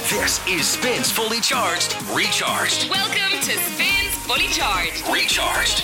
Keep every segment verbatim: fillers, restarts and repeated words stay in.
This is Spins Fully Charged, Recharged. Welcome to Spins Fully Charged, Recharged.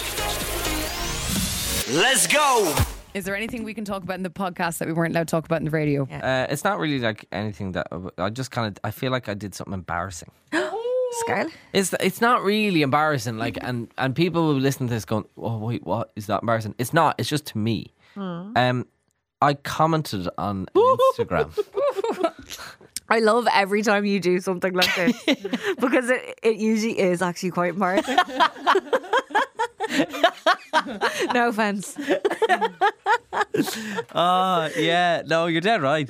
Let's go. Is there anything we can talk about in the podcast that we weren't allowed to talk about in the radio? Uh, it's not really like anything that I just kind of I feel like I did something embarrassing. Scarlett? It's it's not really embarrassing. Like and and people will listen to this going, oh wait, what is that embarrassing? It's not. It's just to me. Hmm. Um, I commented on Instagram. I love every time you do something like this because it, it usually is actually quite embarrassing. No offense. Oh yeah, no, you're dead right.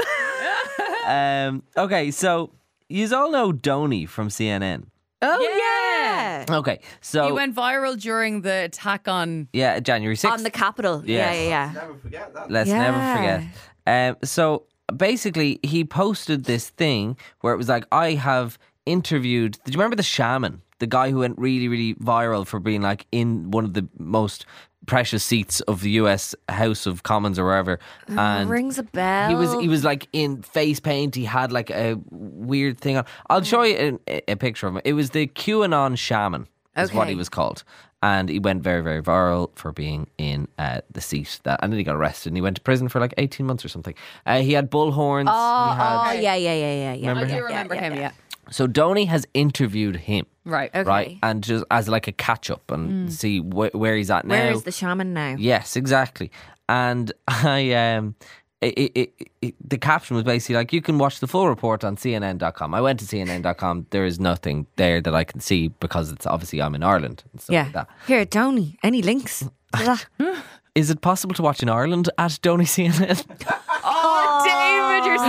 um, okay, so you all know Donny from C N N. Oh yeah. Okay, so He went viral during the attack on. yeah, January sixth On the Capitol. Yeah. Yeah, yeah, yeah. Never forget that. Let's Yeah. never forget. Um, so basically, he posted this thing where it was like, I have interviewed. Did you remember the shaman, the guy who went really, really viral for being like in one of the most precious seats of the U S House of Commons or wherever, and Rings a bell. he was he was like in face paint. He had like a weird thing on. I'll show you a, a picture of him. It was the QAnon shaman, is what Okay. he was called. And he went very, very viral for being in uh, the seat that, and then he got arrested and he went to prison for like eighteen months or something. Uh, he had bullhorns. Oh, he had, oh, yeah, yeah, yeah, yeah, yeah. Remember I do him? remember him, yeah. So Donny has interviewed him, Right. Okay. right, and just as like a catch up and see wh- where he's at now. Where is the shaman now? Yes, exactly. And I um. It, it, it, it, the caption was basically like, you can watch the full report on C N N dot com. I went to C N N dot com. There is nothing there that I can see because it's obviously I'm in Ireland and stuff Yeah. like that. Here, Donny, any links to that? Is it possible to watch in Ireland at Donny C N N? Oh, David, you're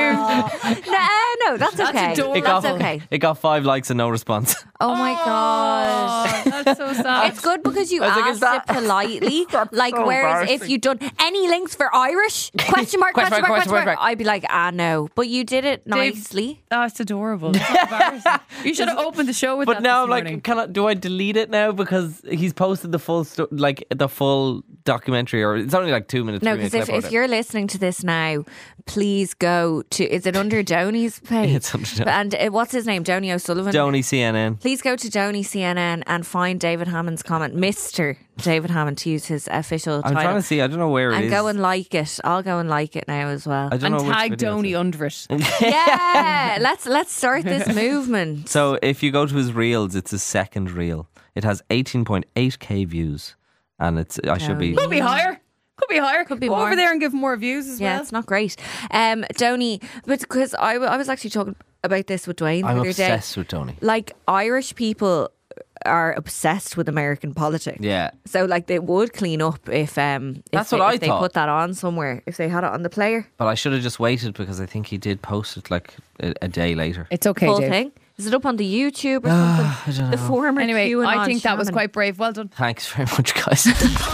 so cute. no, no, that's That's okay. adorable. It got, That's okay. It got five likes and no response. Oh my god. Oh, that's so sad. It's good because you I was like, asked is that- it politely. Like, so whereas if embarrassing. you'd done any links for Irish? Question mark, question, Question mark, mark, question mark, question mark. I'd be like, ah, no. But you did it Dave- nicely. That's adorable. That's not embarrassing. You should have opened the show with But that now this I'm like, morning. can I, do I delete it now because he's posted the full sto- like the full documentary, or it's only like two minutes. No, three because minutes if, clip if of it. you're listening to this now, please go to, is it under Donny's page? It's under Donny. And uh, what's his name? Donny O'Sullivan? Donny C N N. Please go to Donny C N N and find David Hammond's comment, Mister David Hammond, to use his official I'm title. trying to see. I don't know where it and is. go and like it. I'll go and like it now as well. I don't And know which tag video Donny it's in. under it. Yeah, let's let's start this movement. So if you go to his reels, it's his second reel. It has eighteen point eight k views, and it's I should be. Could be higher. Could be higher. Could be Go more. over there and give more views as Yeah, well. it's not great. Um, Donny, but because I, w- I was actually talking about this with Dwayne the I'm other day. obsessed with Donny. Like, Irish people are obsessed with American politics. Yeah. So like they would clean up if um if That's they, what I if they thought. put that on somewhere, if they had it on the player. But I should have just waited because I think he did post it like a, a day later. It's okay, Full Dave. thing. Is it up on the YouTube or I something? don't The know. former Anyway, QAnon I think that was shaman. quite brave. Well done. Thanks very much, guys.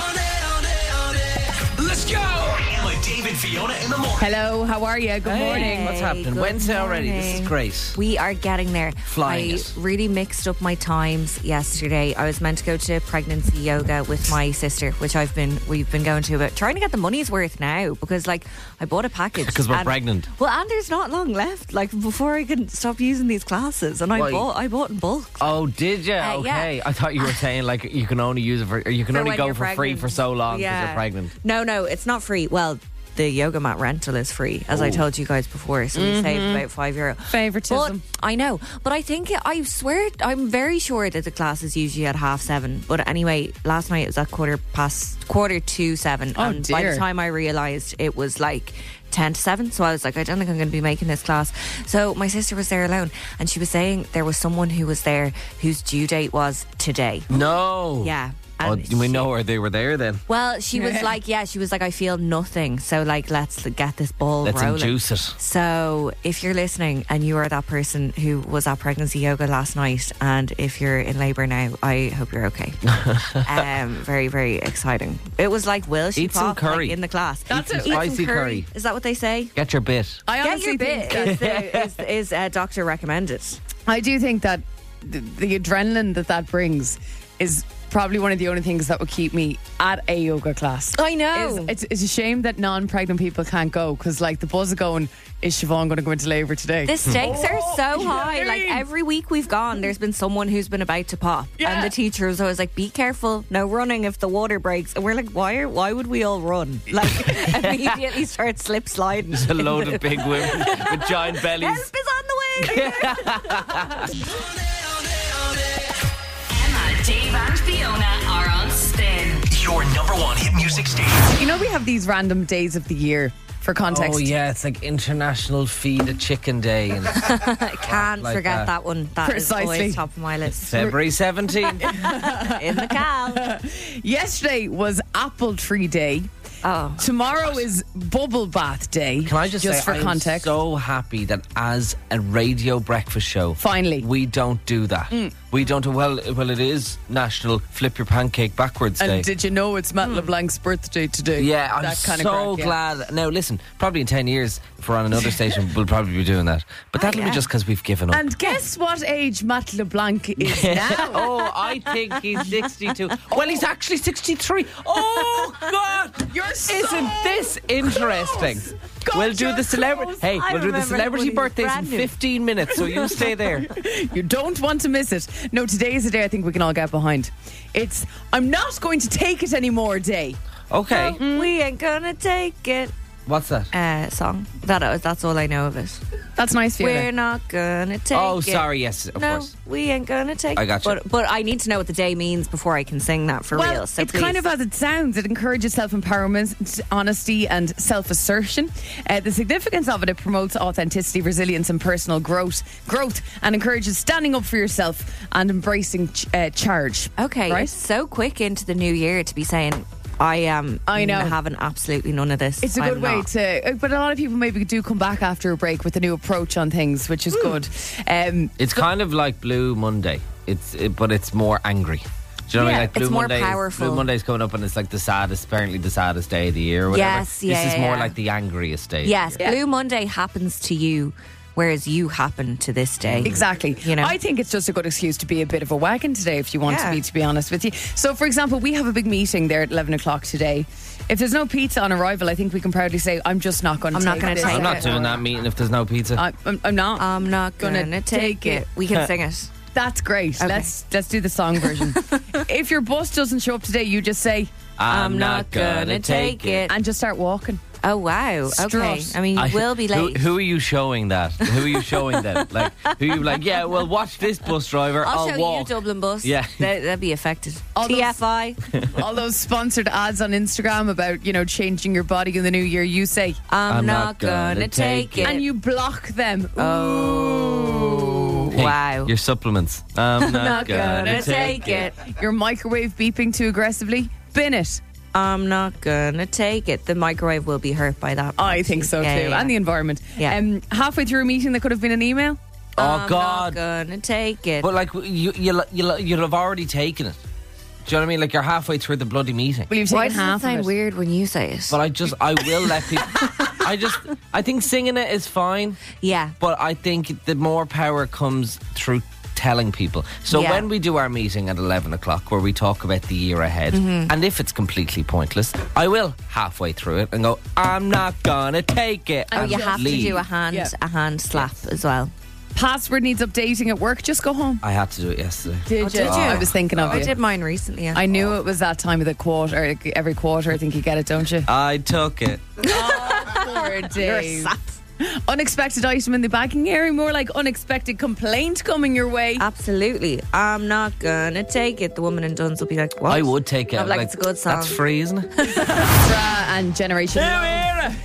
Let's go. With David, Fiona in the morning. Hello, how are you? Good morning. What's happening? good Wednesday already. This is morning. great. We are getting there. Flying I it. really mixed up my times yesterday. I was meant to go to pregnancy yoga with my sister, which I've been we've been going to, but trying to get the money's worth now because like I bought a package Because we're and- pregnant. Well, and there's not long left, like before I can stop using these classes, and I Why? bought I bought in bulk. Oh, did you? Uh, yeah. okay. I thought you were saying like you can only use it for, or you can For only when go you're for free pregnant. for so long because Yeah. you're pregnant. No, no, it's not free. Well, the yoga mat rental is free, as I told you guys before, so we saved about five euro. Favoritism. But I know, but I think I swear I'm very sure that the class is usually at half seven. But anyway, last night it was at quarter past quarter to seven, Oh, and by dear. the time I realised it was like ten to seven, so I was like, I don't think I'm going to be making this class. So my sister was there alone, and she was saying there was someone who was there whose due date was today. No. Yeah. Oh, And do we she- know where they were there then? Well, she was like, yeah, she was like, I feel nothing. So, like, let's get this ball Let's rolling. induce it. So, if you're listening and you are that person who was at pregnancy yoga last night, and if you're in labour now, I hope you're okay. um, very, very exciting. It was like, will she Eat some pop, curry. like, in the class? That's Eat it. some Eat some spicy curry. Is that what they say? Get your bit. I Get honestly your think bit that, is, uh, is, is uh, doctor recommended. I do think that the, the adrenaline that that brings is probably one of the only things that would keep me at a yoga class. I know. It's, it's, it's a shame that non-pregnant people can't go because, like, the buzz of going, is Siobhan going to go into labour today? The stakes are so high. know what I Like mean? every week we've gone, there's been someone who's been about to pop, Yeah. and the teacher was always like, "Be careful, no running if the water breaks." And we're like, "Why? Are, why would we all run?" Like immediately start slip sliding. There's a load of big women with giant bellies. Help is on the way. Emma, Dave, and Fiona are on Spin. Your number one hit music station. You know, we have these random days of the year for context. Oh yeah, it's like International Feed a Chicken Day and I can't Like forget that. that, one. That is Precisely. always top of my list. February seventeenth. In the cal. Yesterday was Apple Tree Day. Oh. Tomorrow is Bubble Bath Day. Can I just, just say, for I am context? so happy that as a radio breakfast show, Finally. we don't do that. Mm. We don't do well. Well, it is National Flip Your Pancake Backwards And Day. did you know it's Matt LeBlanc's birthday today? Yeah, I'm That kind so of crack, yeah. glad. Now, listen, probably in ten years, if we're on another station, we'll probably be doing that. But that'll yeah. be just because we've given up. And guess what age Matt LeBlanc is now? Oh, I think he's sixty-two. Well, he's actually sixty-three. Oh, God. You're so Isn't this interesting? God, we'll do you're the celebrity. close. Hey, I we'll do the remember celebrity when he was birthdays in brand new. fifteen minutes, so you stay there. You don't want to miss it. No, today is a day I think we can all get behind. It's I'm not going to take it anymore day. Okay. We ain't gonna take it. What's that? Uh, song. That that's all I know of it. That's nice, Fiona. We're not gonna take Oh, it. sorry. Yes, of no, course. we ain't gonna take I it. gotcha. But but I need to know what the day means before I can sing that for well, real. So it's please. kind of as it sounds. It encourages self-empowerment, honesty and self-assertion. Uh, the significance of it, it promotes authenticity, resilience and personal growth growth, and encourages standing up for yourself and embracing ch- uh, charge. okay. Right? It's so quick into the new year to be saying I am. I know. having absolutely none of this. It's a good I'm way not. to, uh, but a lot of people maybe do come back after a break with a new approach on things, which is good. Um, It's kind of like Blue Monday. It's it, but it's more angry. Do you know what I Yeah, mean? Like Blue it's more Monday. powerful. Blue Monday's coming up and it's like the saddest, apparently the saddest day of the year. Or whatever. Yes, yeah, This is yeah, more yeah. like the angriest day. Yes, Of the year. Blue Monday happens to you, whereas you happen to this day. Exactly. You know? I think it's just a good excuse to be a bit of a wagon today, if you want Yeah. to be, to be honest with you. So, for example, we have a big meeting there at eleven o'clock today. If there's no pizza on arrival, I think we can proudly say, I'm just not going to I'm take not gonna this. take I'm it. not doing that meeting if there's no pizza. I, I'm, I'm not. I'm not Gonna gonna, take take it. it. We can sing it. That's great. Okay. Let's let's do the song version. If your bus doesn't show up today, you just say, I'm not gonna take it. and just start walking. Oh wow. Okay. Strut. I mean, you I- will be who- late. Who, are you showing that? Who are you showing them? Like, who you like? Yeah, well, watch this bus driver. I'll, I'll, show walk. you Dublin bus. Yeah. they, they'll be affected. All those- T F I. All those sponsored ads on Instagram about, you know, changing your body in the new year, you say, I'm, I'm not not gonna, gonna take take it. and you block them. Oh. Hey, Wow. Your supplements. I'm not, not gonna, gonna take take it. it. Your microwave beeping too aggressively, bin it. I'm not gonna take it. The microwave will be hurt by that. I think so Yeah, too. yeah, yeah. And the environment. Yeah. Um, halfway through a meeting that could have been an email. Oh I'm God! not gonna take it. But like you, you'll, you'll, you'll have already taken it. Do you know what I mean? Like you're halfway through the bloody meeting. Will you take Why does half it sound of it? weird when you say it? But I just, I will let people. I just, I think singing it is fine. yeah. But I think the more power comes through telling people. So Yeah. when we do our meeting at eleven o'clock where we talk about the year ahead, Mm-hmm. and if it's completely pointless, I will halfway through it and go, I'm not gonna take it. Oh, and you have leave. to do a hand Yeah. a hand slap as well. Password needs updating at work. Just go home. I had to do it yesterday. Did, Oh, did you? I was thinking of I you. did mine recently. Yeah. I knew it was that time of the quarter. Every quarter, I think you get it, don't you? I took it. Poor You're Dave. sap. Unexpected item in the banking area, more like unexpected complaint coming your way. Absolutely. I'm not gonna take it. The woman in Duns will be like, what? I would take it. I'm like, it's a good song. That's free, isn't it? Fra and Generation Y.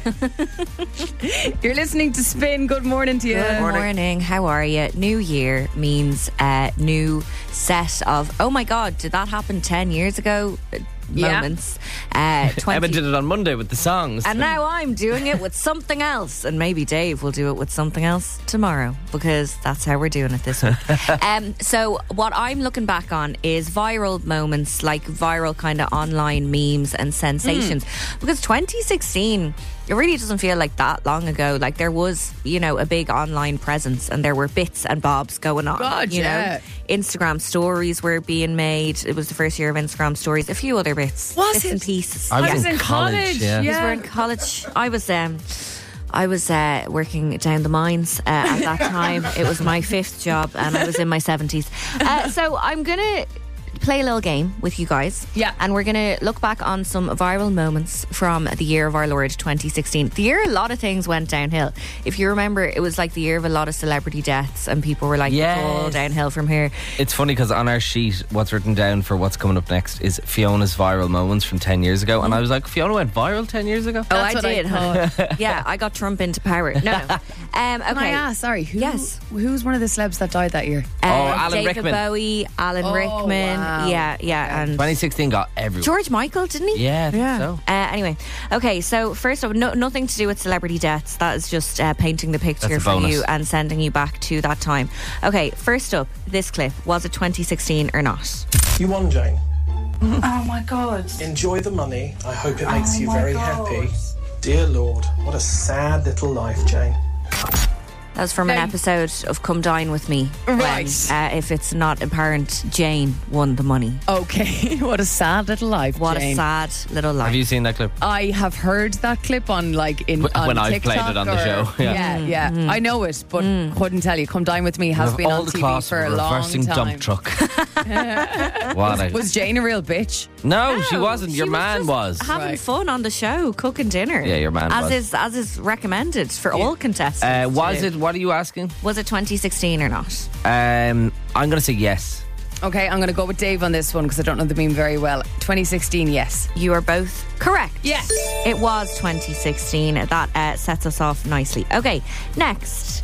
You're listening to Spin. Good morning to you. Good morning. How are you? New year means a new set of. Oh my God! Did that happen ten years ago? Uh, Yeah. Moments. Uh, twenty Emma did it on Monday with the songs. And now I'm doing it with something else. And maybe Dave will do it with something else tomorrow because that's how we're doing it this week. um, so, what I'm looking back on is viral moments, like viral kind of online memes and sensations. Because twenty sixteen it really doesn't feel like that long ago. Like there was, you know, a big online presence and there were bits and bobs going on. God, you yeah. know, Instagram stories were being made. It was the first year of Instagram stories. A few other bits, Was bits it? and pieces. I was I was in in college, college. yeah. We were in college. I was um, I was uh, working down the mines uh, at that time. It was my fifth job, and I was in my seventies. Uh, so I'm gonna play a little game with you guys. Yeah. And we're going to look back on some viral moments from the year of our Lord twenty sixteen. The year a lot of things went downhill. If you remember, it was like the year of a lot of celebrity deaths, and people were like, Yes. it's all downhill from here. It's funny because on our sheet, what's written down for what's coming up next is Fiona's viral moments from ten years ago. And I was like, Fiona went viral ten years ago? Oh, That's I what I did. thought. Yeah, I got Trump into power. No, no. Um, okay. Can I ask, sorry, who, Yes. who was one of the celebs that died that year? Uh, Oh, Alan David Rickman. Bowie, Alan Oh, Rickman. wow. Yeah, yeah. And twenty sixteen got everyone. George Michael, didn't he? Yeah, I think so. Uh, anyway, okay, so first up, no, nothing to do with celebrity deaths. That is just uh, painting the picture That's a for bonus. you and sending you back to that time. Okay, first up, this clip. Was it twenty sixteen or not? You won, Jane. Oh my God. Enjoy the money. I hope it makes Oh you my very God. happy. Dear Lord, what a sad little life, Jane. That was from an Now- episode of Come Dine With Me. when, Right. uh, if it's not apparent, Jane won the money. Okay, what a sad little life. What Jane. a sad little life. Have you seen that clip? I have heard that clip on like in When on I've TikTok played it on the or- show, yeah. yeah, yeah. I know it, but couldn't tell you. Come Dine With Me has With been all on the T V class for a of a long reversing time. dump truck. What a- Was Jane a real bitch? No, she No, wasn't. Your she man just was. having Right. fun on the show, cooking dinner. Yeah, your man as was. is as is recommended for all contestants. Uh, was to it? What are you asking? Was it twenty sixteen or not? Um, I'm going to say yes. Okay, I'm going to go with Dave on this one because I don't know the meme very well. twenty sixteen, yes. You are both correct. Yes. It was twenty sixteen. That uh, sets us off nicely. Okay, next.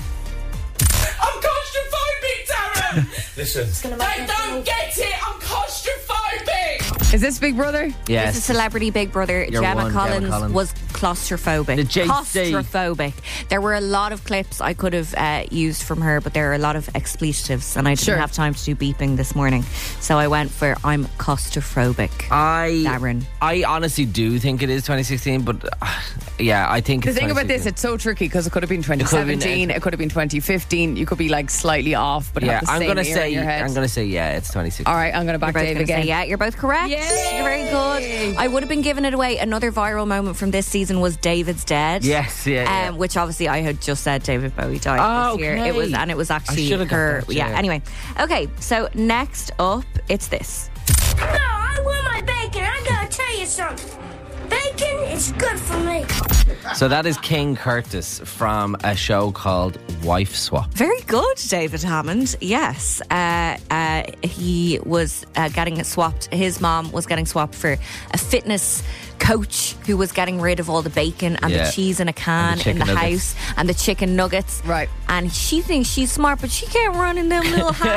I'm claustrophobic, Darren! Listen, They don't get it! I'm claustrophobic! Is this Big Brother? Yes. This is Celebrity Big Brother. You're Gemma one, Gemma Collins, Collins. was claustrophobic. The J C. Claustrophobic. There were a lot of clips I could have uh, used from her, but there are a lot of expletives, and I didn't Sure. have time to do beeping this morning. So I went for I'm claustrophobic. I Darren. I honestly do think it is twenty sixteen, but uh, yeah, I think The it's thing about this, twenty sixteen. it's so tricky because it could have been twenty could have been- seventeen, it could have been twenty fifteen. You could be like slightly off, but yeah, have the I'm same gonna year say in your head. I'm gonna say yeah, it's twenty sixteen. All right, I'm going to You're back both Dave gonna again. say yeah, you're both correct. Yay! You're very good. I would have been giving it away. Another viral moment from this season was David's Dead. Yes, yeah, yeah. Um, which obviously I had just said David Bowie died Oh, this year. okay. It was, and it was actually should've got her. that, yeah. yeah. Anyway, okay. So next up, it's this. No, I want my bacon. I gotta tell you something. Bacon is good for me. So that is King Curtis from a show called Wife Swap. Very good, David Hammond. Yes, uh, uh, he was uh, getting swapped. His mom was getting swapped for a fitness coach who was getting rid of all the bacon and Yeah. the cheese in a And can the in the chicken nuggets. house and the chicken nuggets. Right. And she thinks she's smart, but she can't run in them little high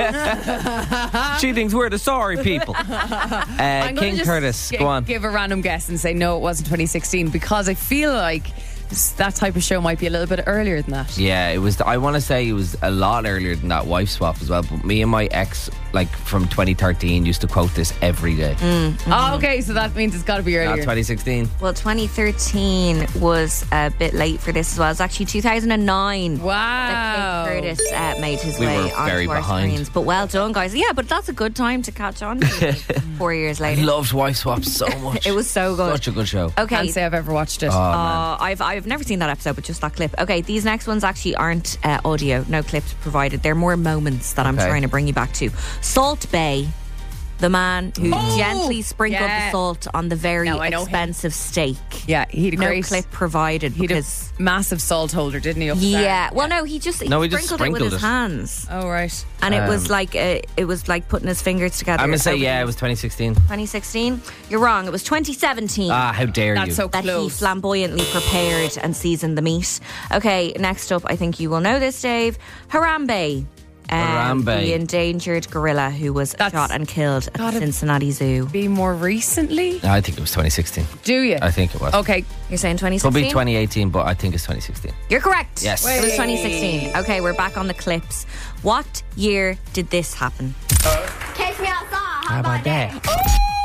heels. She thinks we're the sorry people. Uh, I'm gonna King just Curtis, gi- go on. Give a random guess and say no, it wasn't twenty sixteen because I feel like s- that type of show might be a little bit earlier than that. Yeah, it was. I want to say it was a lot earlier than that Wife Swap as well. But me and my ex, like from twenty thirteen, used to quote this every day. Oh, okay, so that means it's got to be Not earlier. twenty sixteen. Well, twenty thirteen was a bit late for this as well. It's actually two thousand nine. Wow. That King Curtis uh, made his We way were very onto our behind. screens. But well done, guys. Yeah, but that's a good time to catch on to four years I later. loved Wife Swap so much. It was so good. Such a good show. Okay. Can't say I've ever watched it. Uh, I've I've never seen that episode, but just that clip. Okay, these next ones actually aren't uh, audio, no clips provided. They're more moments that I'm Okay. trying to bring you back to. Salt Bay, the man who gently sprinkled yeah. the salt on the very No, I know him. expensive steak. Yeah, he had a No great clip provided He had a because massive salt holder, didn't he? Up the yeah. back? Well, no, he just he No, he just sprinkled, it with sprinkled his it. hands, Oh right. and it was Um, like uh, it was like putting his fingers together. I'm gonna say over yeah, it his- was twenty sixteen. twenty sixteen. You're wrong. It was twenty seventeen. Ah, how dare That's you? so that he close. flamboyantly prepared and seasoned the meat. Okay, next up, I think you will know this, Dave. Harambe. Um, Harambe. the endangered gorilla who was That's shot and killed at gotta Cincinnati Zoo. Be more recently? I think it was twenty sixteen. Do you? I think it was. Okay. You're saying twenty Could sixteen? be twenty eighteen, but I think it's twenty sixteen. You're correct. Yes. It was twenty sixteen. Okay, we're back on the clips. What year did this happen? Catch me outside. How, How about that?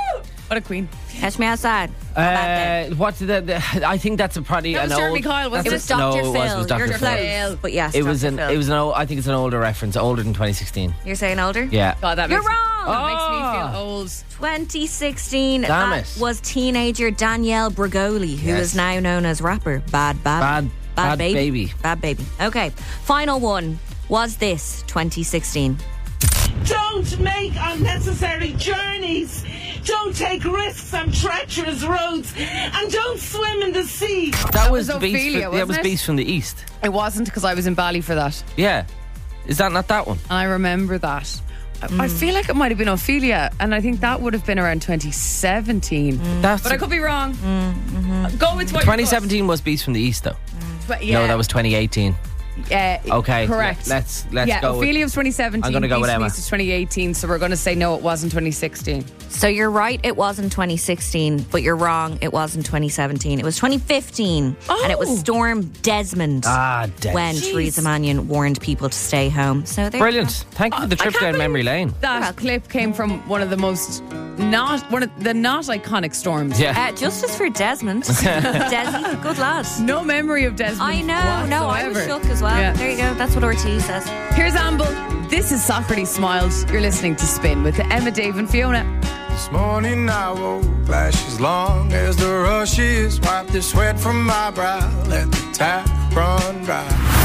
What a queen. Catch me outside. Uh, what's the, the? I think that's a probably That an was Jeremy old. Kyle, wasn't It it? was Doctor No, it Phil. was, it was Doctor You're Phil. close, but yes, It was Doctor an. Phil. It was an. Old, I think it's an older reference, older than twenty sixteen. You're saying older? Yeah. God, that You're makes, wrong. That makes me Oh. feel old. twenty sixteen. Damn that it. was teenager Danielle Bregoli, who Yes. is now known as rapper Bad Bad Bad- Bad Baby. Bad Baby. Okay. Final one was this twenty sixteen. Don't make unnecessary journeys. Don't take risks on treacherous roads. And don't swim in the sea. That was, was Beast. Ophelia, From, that was wasn't it? Beast from the East. It wasn't because I was in Bali for that. Yeah. Is that not that one? And I remember that. I, I feel like it might have been Ophelia, and I think that would have been around twenty seventeen. That's But I could be wrong. Go with what twenty seventeen was Beast from the East, though. But yeah, No, that was twenty eighteen. uh, Okay, correct. let's- let's yeah, go with- Ophelia was twenty seventeen. I'm gonna go Beast with from Emma. East is twenty eighteen. So we're going to say no, it wasn't twenty sixteen. So you're right, it was in twenty sixteen, but you're wrong, it was in twenty seventeen. It was twenty fifteen, and it was Oh. Storm Desmond Ah, Des. when Jeez. Theresa Mannion warned people to stay home. So there you Brilliant. Thank you for the I trip can't down believe memory lane. That clip came from one of the most not one of the not iconic storms. go. Yeah. Uh, justice for Desmond. Desi, good lad. No memory of Desmond. I know, no, I was whatsoever. shook as well. Yeah. There you go, that's what R T says. Here's Amble. This is Socrates Smiles. You're listening to Spin with Emma, Dave, and Fiona. This morning I woke, flash as long as the rush is. Wipe the sweat from my brow, let the tap run dry.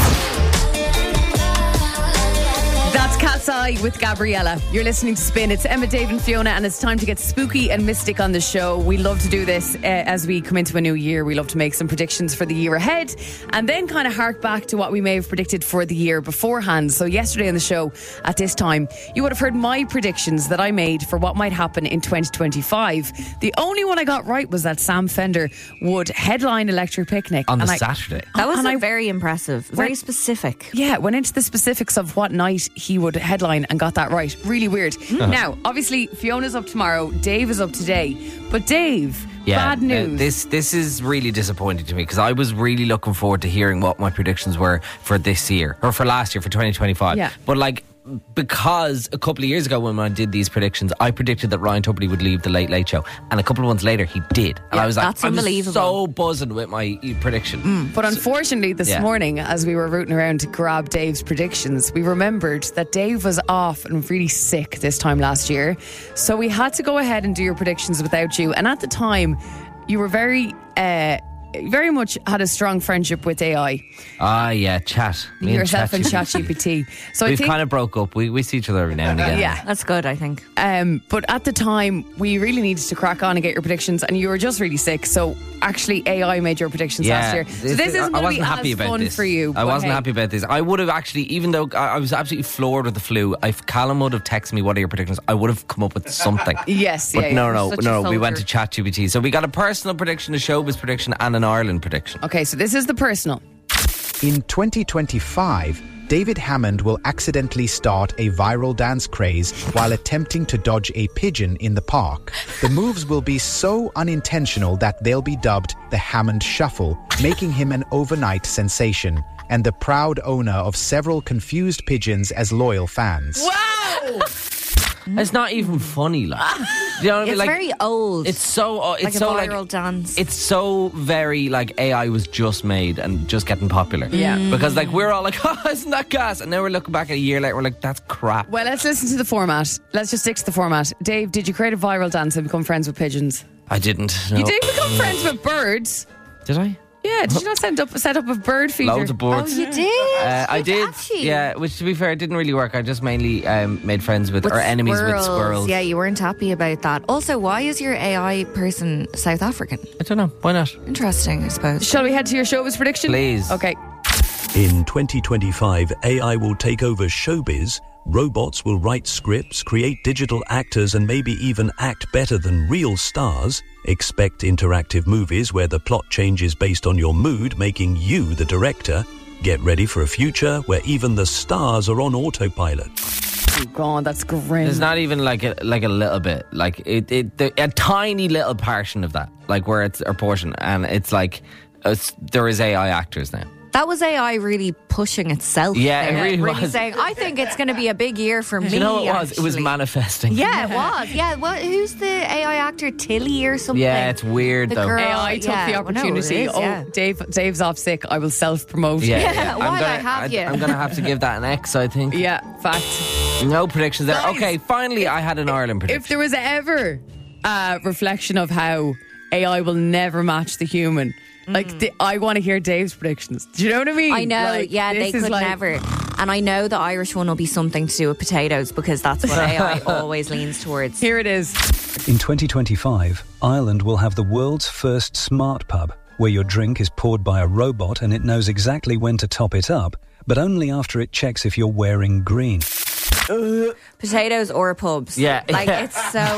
That's Cat's Eye with Gabriella. You're listening to Spin. It's Emma, Dave, and Fiona, and it's time to get spooky and mystic on the show. We love to do this uh, as we come into a new year. We love to make some predictions for the year ahead and then kind of hark back to what we may have predicted for the year beforehand. So yesterday on the show at this time, you would have heard my predictions that I made for what might happen in twenty twenty-five. The only one I got right was that Sam Fender would headline Electric Picnic. On the And I- Saturday. That was And a I- very impressive, very When- specific. Yeah, went into the specifics of what night he would headline and got that right. Really weird. Uh-huh. Now, obviously, Fiona's up tomorrow. Dave is up today. But Dave, bad uh, news. this this is really disappointing to me because I was really looking forward to hearing what my predictions were for this year or for last year for twenty twenty-five. Yeah. But like because a couple of years ago when I did these predictions, I predicted that Ryan Tubridy would leave the Late Late Show, and a couple of months later he did, and Yeah, I was like, that's I was unbelievable. so buzzing with my prediction. But unfortunately, this yeah. morning, as we were rooting around to grab Dave's predictions, we remembered that Dave was off and really sick this time last year. So we had to go ahead and do your predictions without you. And at the time, you were very, uh, very much had a strong friendship with A I. Ah, yeah, chat. Me Yourself and ChatGPT. ChatGPT. So I We've think, kind of broke up. We we see each other every now and again. yeah. That's good, I think. Um, but at the time, we really needed to crack on and get your predictions, and you were just really sick. So actually, A I made your predictions Yeah, last year. So this isn't I going to wasn't be happy as about fun this. for you. I but wasn't hey. happy about this. I would have actually, even though I I was absolutely floored with the flu, if Callum would have texted me what are your predictions, I would have come up with something. Yes, But yeah, no, yeah. no, Such a no, we went to soldier. ChatGPT. So we got a personal prediction, a showbiz prediction, and an Ireland prediction. Okay, so this is the personal. In twenty twenty-five, David Hammond will accidentally start a viral dance craze while attempting to dodge a pigeon in the park. The moves will be so unintentional that they'll be dubbed the Hammond Shuffle, making him an overnight sensation, and the proud owner of several confused pigeons as loyal fans. Wow! It's not even funny, like. You know what I mean? It's Like, very old. It's so. Uh, it's like a so viral like. dance. It's so very like A I was just made and just getting popular. Yeah. Mm. Because like we're all like, oh, isn't that gas? And now we're looking back a year later, we're like, that's crap. Well, let's listen to the format. Let's just stick to the format. Dave, did you create a viral dance and become friends with pigeons? I didn't. No. You did become friends with birds. Did I? Yeah, did you not set up, set up a bird feeder? Loads of birds. Oh, you did? Uh, I You did, actually? yeah. Which, to be fair, it didn't really work. I just mainly um, made friends with, With or enemies squirrels. with squirrels. Yeah, you weren't happy about that. Also, why is your A I person South African? I don't know. Why not? Interesting, I suppose. Shall we head to your showbiz prediction? Please. Okay. In twenty twenty-five, A I will take over showbiz. Robots will write scripts, create digital actors, and maybe even act better than real stars. Expect interactive movies where the plot changes based on your mood, making you the director. Get ready for a future where even the stars are on autopilot. Oh, God, that's grim. There's not even like a like a little bit, like it, it the, a tiny little portion of that, like where it's a portion, and it's like it's, there is A I actors now. That was A I really pushing itself. Yeah, it there. really was. saying, I think it's going to be a big year for me. Do you know what it was? actually. It was manifesting. Yeah, it was. Yeah, what? Who's the A I actor? Tilly or something? Yeah, it's weird The though. girl- A I took yeah. the Well, no, opportunity. it is, yeah. Oh, Dave, Dave's off sick. I will self-promote. Yeah, Yeah, yeah. while I'm gonna, I have you. I'm gonna have to give that an X, I think. Yeah, fact. No predictions there. Guys, Okay, finally, I had an Ireland prediction. If there was ever a reflection of how A I will never match the human, like the, I want to hear Dave's predictions. Do you know what I mean? I know, Like, yeah, this they is could like- never. And I know the Irish one will be something to do with potatoes because that's what A I always leans towards. Here it is. In twenty twenty-five, Ireland will have the world's first smart pub, where your drink is poured by a robot and it knows exactly when to top it up, but only after it checks if you're wearing green. Potatoes or pubs. Yeah. Like, Yeah. it's so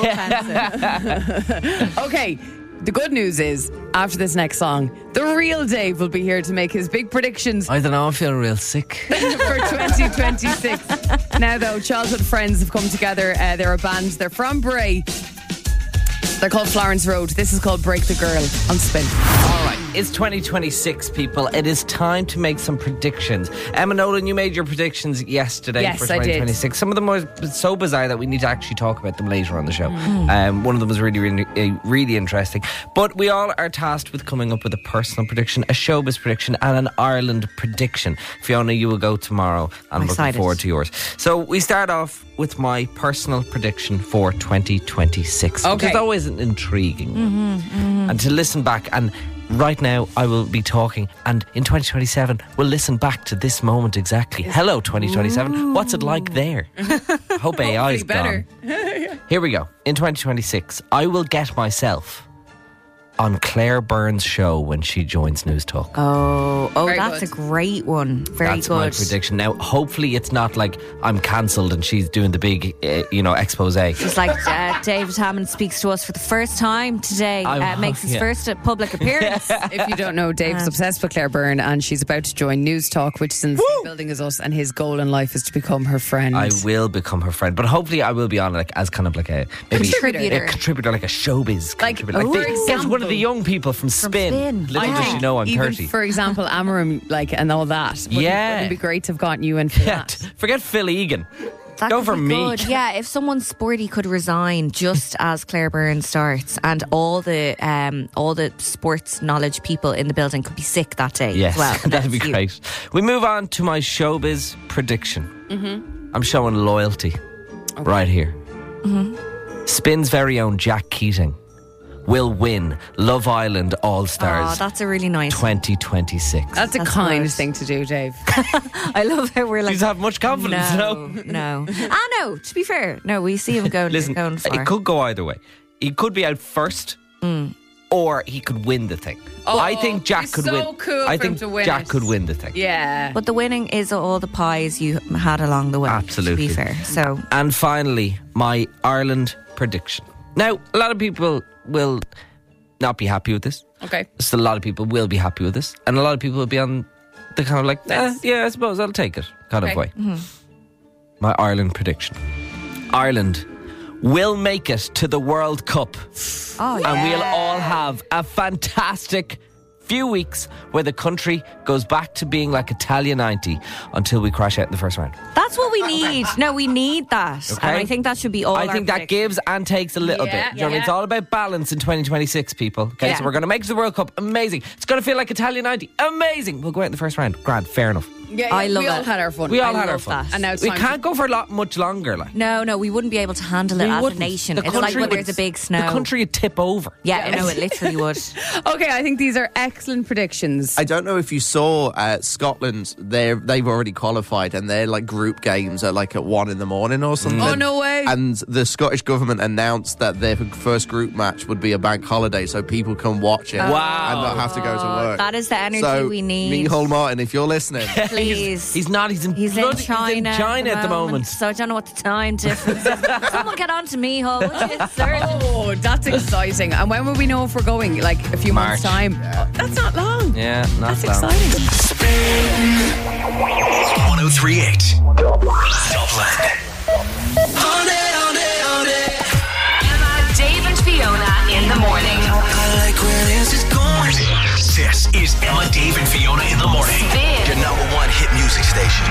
offensive. Okay, the good news is, after this next song, the real Dave will be here to make his big predictions I don't know, I'm feeling real sick. for twenty twenty-six. Now, though, childhood friends have come together. Uh, they're a band. They're from Bray. They're called Florence Road. This is called Break the Girl on Spin. All right, it's twenty twenty-six, people. It is time to make some predictions. Emma Nolan, you made your predictions yesterday Yes, for I did. twenty twenty-six. Some of them were so bizarre that we need to actually talk about them later on the show. Um, one of them was really, really, uh, really interesting. But we all are tasked with coming up with a personal prediction, a showbiz prediction, and an Ireland prediction. Fiona, you will go tomorrow. I'm looking excited. forward to yours. So we start off with my personal prediction for twenty twenty-six. Which Okay. is always intriguing. And to listen back, and right now I will be talking, and in twenty twenty-seven we'll listen back to this moment exactly. Hello twenty twenty-seven, what's it like there? Hope A I's better. gone. Here we go. In twenty twenty-six I will get myself on Claire Byrne's show when she joins News Talk. Oh, oh, Very that's good. a great one. Very That's good. my prediction. Now, hopefully it's not like I'm cancelled and she's doing the big, uh, you know, expose. It's like uh, David Hammond speaks to us for the first time today. I- Uh, makes his yeah. first uh, public appearance. If you don't know, Dave's obsessed with Claire Byrne, and she's about to join News Talk, which is in the same building as us, and his goal in life is to become her friend. I will become her friend, but hopefully I will be on like as kind of like a maybe Contributor. a contributor, like a showbiz Like, contributor. for Like, the- example- one of the young people from Spin. Spin. Little I does think she know I'm even thirty. for example, Amarim, like, and all that. Wouldn't, Yeah. wouldn't it be great to have gotten you in for Yeah, that? forget Phil Egan. That Go could for be me. good. Yeah, if someone sporty could resign just as Claire Byrne starts, and all the um, all the sports knowledge people in the building could be sick that day Yes, as well. and that'd be that's you. great. We move on to my showbiz prediction. Mm-hmm. I'm showing loyalty right here. Mm-hmm. Spin's very own Jack Keating will win Love Island All Oh, Stars that's a really nice. twenty twenty-six. That's a That's kind good. thing to do, Dave. I love how we're like. Please have much confidence. no, No. no. Ah, no. To be fair, no. We see him going. Listen, going far. it could go either way. He could be out first, or he could win the thing. Oh, I think Jack he's could so win. cool I for him think to win Jack it. could win the thing. Yeah. But the winning is all the pies you had along the way. Absolutely. To be fair, so And finally, my Ireland prediction. Now, a lot of people will not be happy with this. Okay. Still, a lot of people will be happy with this, and a lot of people will be on the kind of like, eh, yeah, I suppose I'll take it kind of Okay. way. My Ireland prediction: Ireland will make it to the World Cup. oh And we'll all have a fantastic few weeks where the country goes back to being like Italia ninety until we crash out in the first round. that's what we need. No, we need that, Okay. and I think that should be all. I our think that predictions. gives and takes a little Yeah, bit. Do you know what I mean? yeah. It's all about balance in twenty twenty-six, people. Okay, Yeah. so we're going to make it to the World Cup. Amazing. It's going to feel like Italia ninety. Amazing. We'll go out in the first round. Grand. Fair enough. Yeah, I love we all it. had our fun. We all I had our love fun. that. And now it's We time can't go for a lot much longer. Like. No, no, we wouldn't be able to handle it We as wouldn't. a nation. The It's like country when would- there's a big snow. The country would tip over. Yeah, I know it literally would. Okay, I think these are excellent predictions. I don't know if you saw uh, Scotland. They're they've already qualified, and their like group games are like at one in the morning or something. Oh, no way. And the Scottish government announced that their first group match would be a bank holiday, so people can watch it Wow. and not have to go to work. That is the energy so, we need. Micheál Martin, if you're listening, Please. He's not. He's in, He's in bloody- China, He's in China at the moment. So I don't know what the time difference is. Someone get on to me, Hull, would you, sir? Oh, that's exciting. And when will we know if we're going? Like a few months' March. time? Oh, that's not long. Yeah, not That's long. exciting. one oh three point eight Dublin. Emma, Dave, and Fiona in the morning. I like where this is going. This is Emma, Dave, and Fiona in the morning. Spin. Your number one hit music station.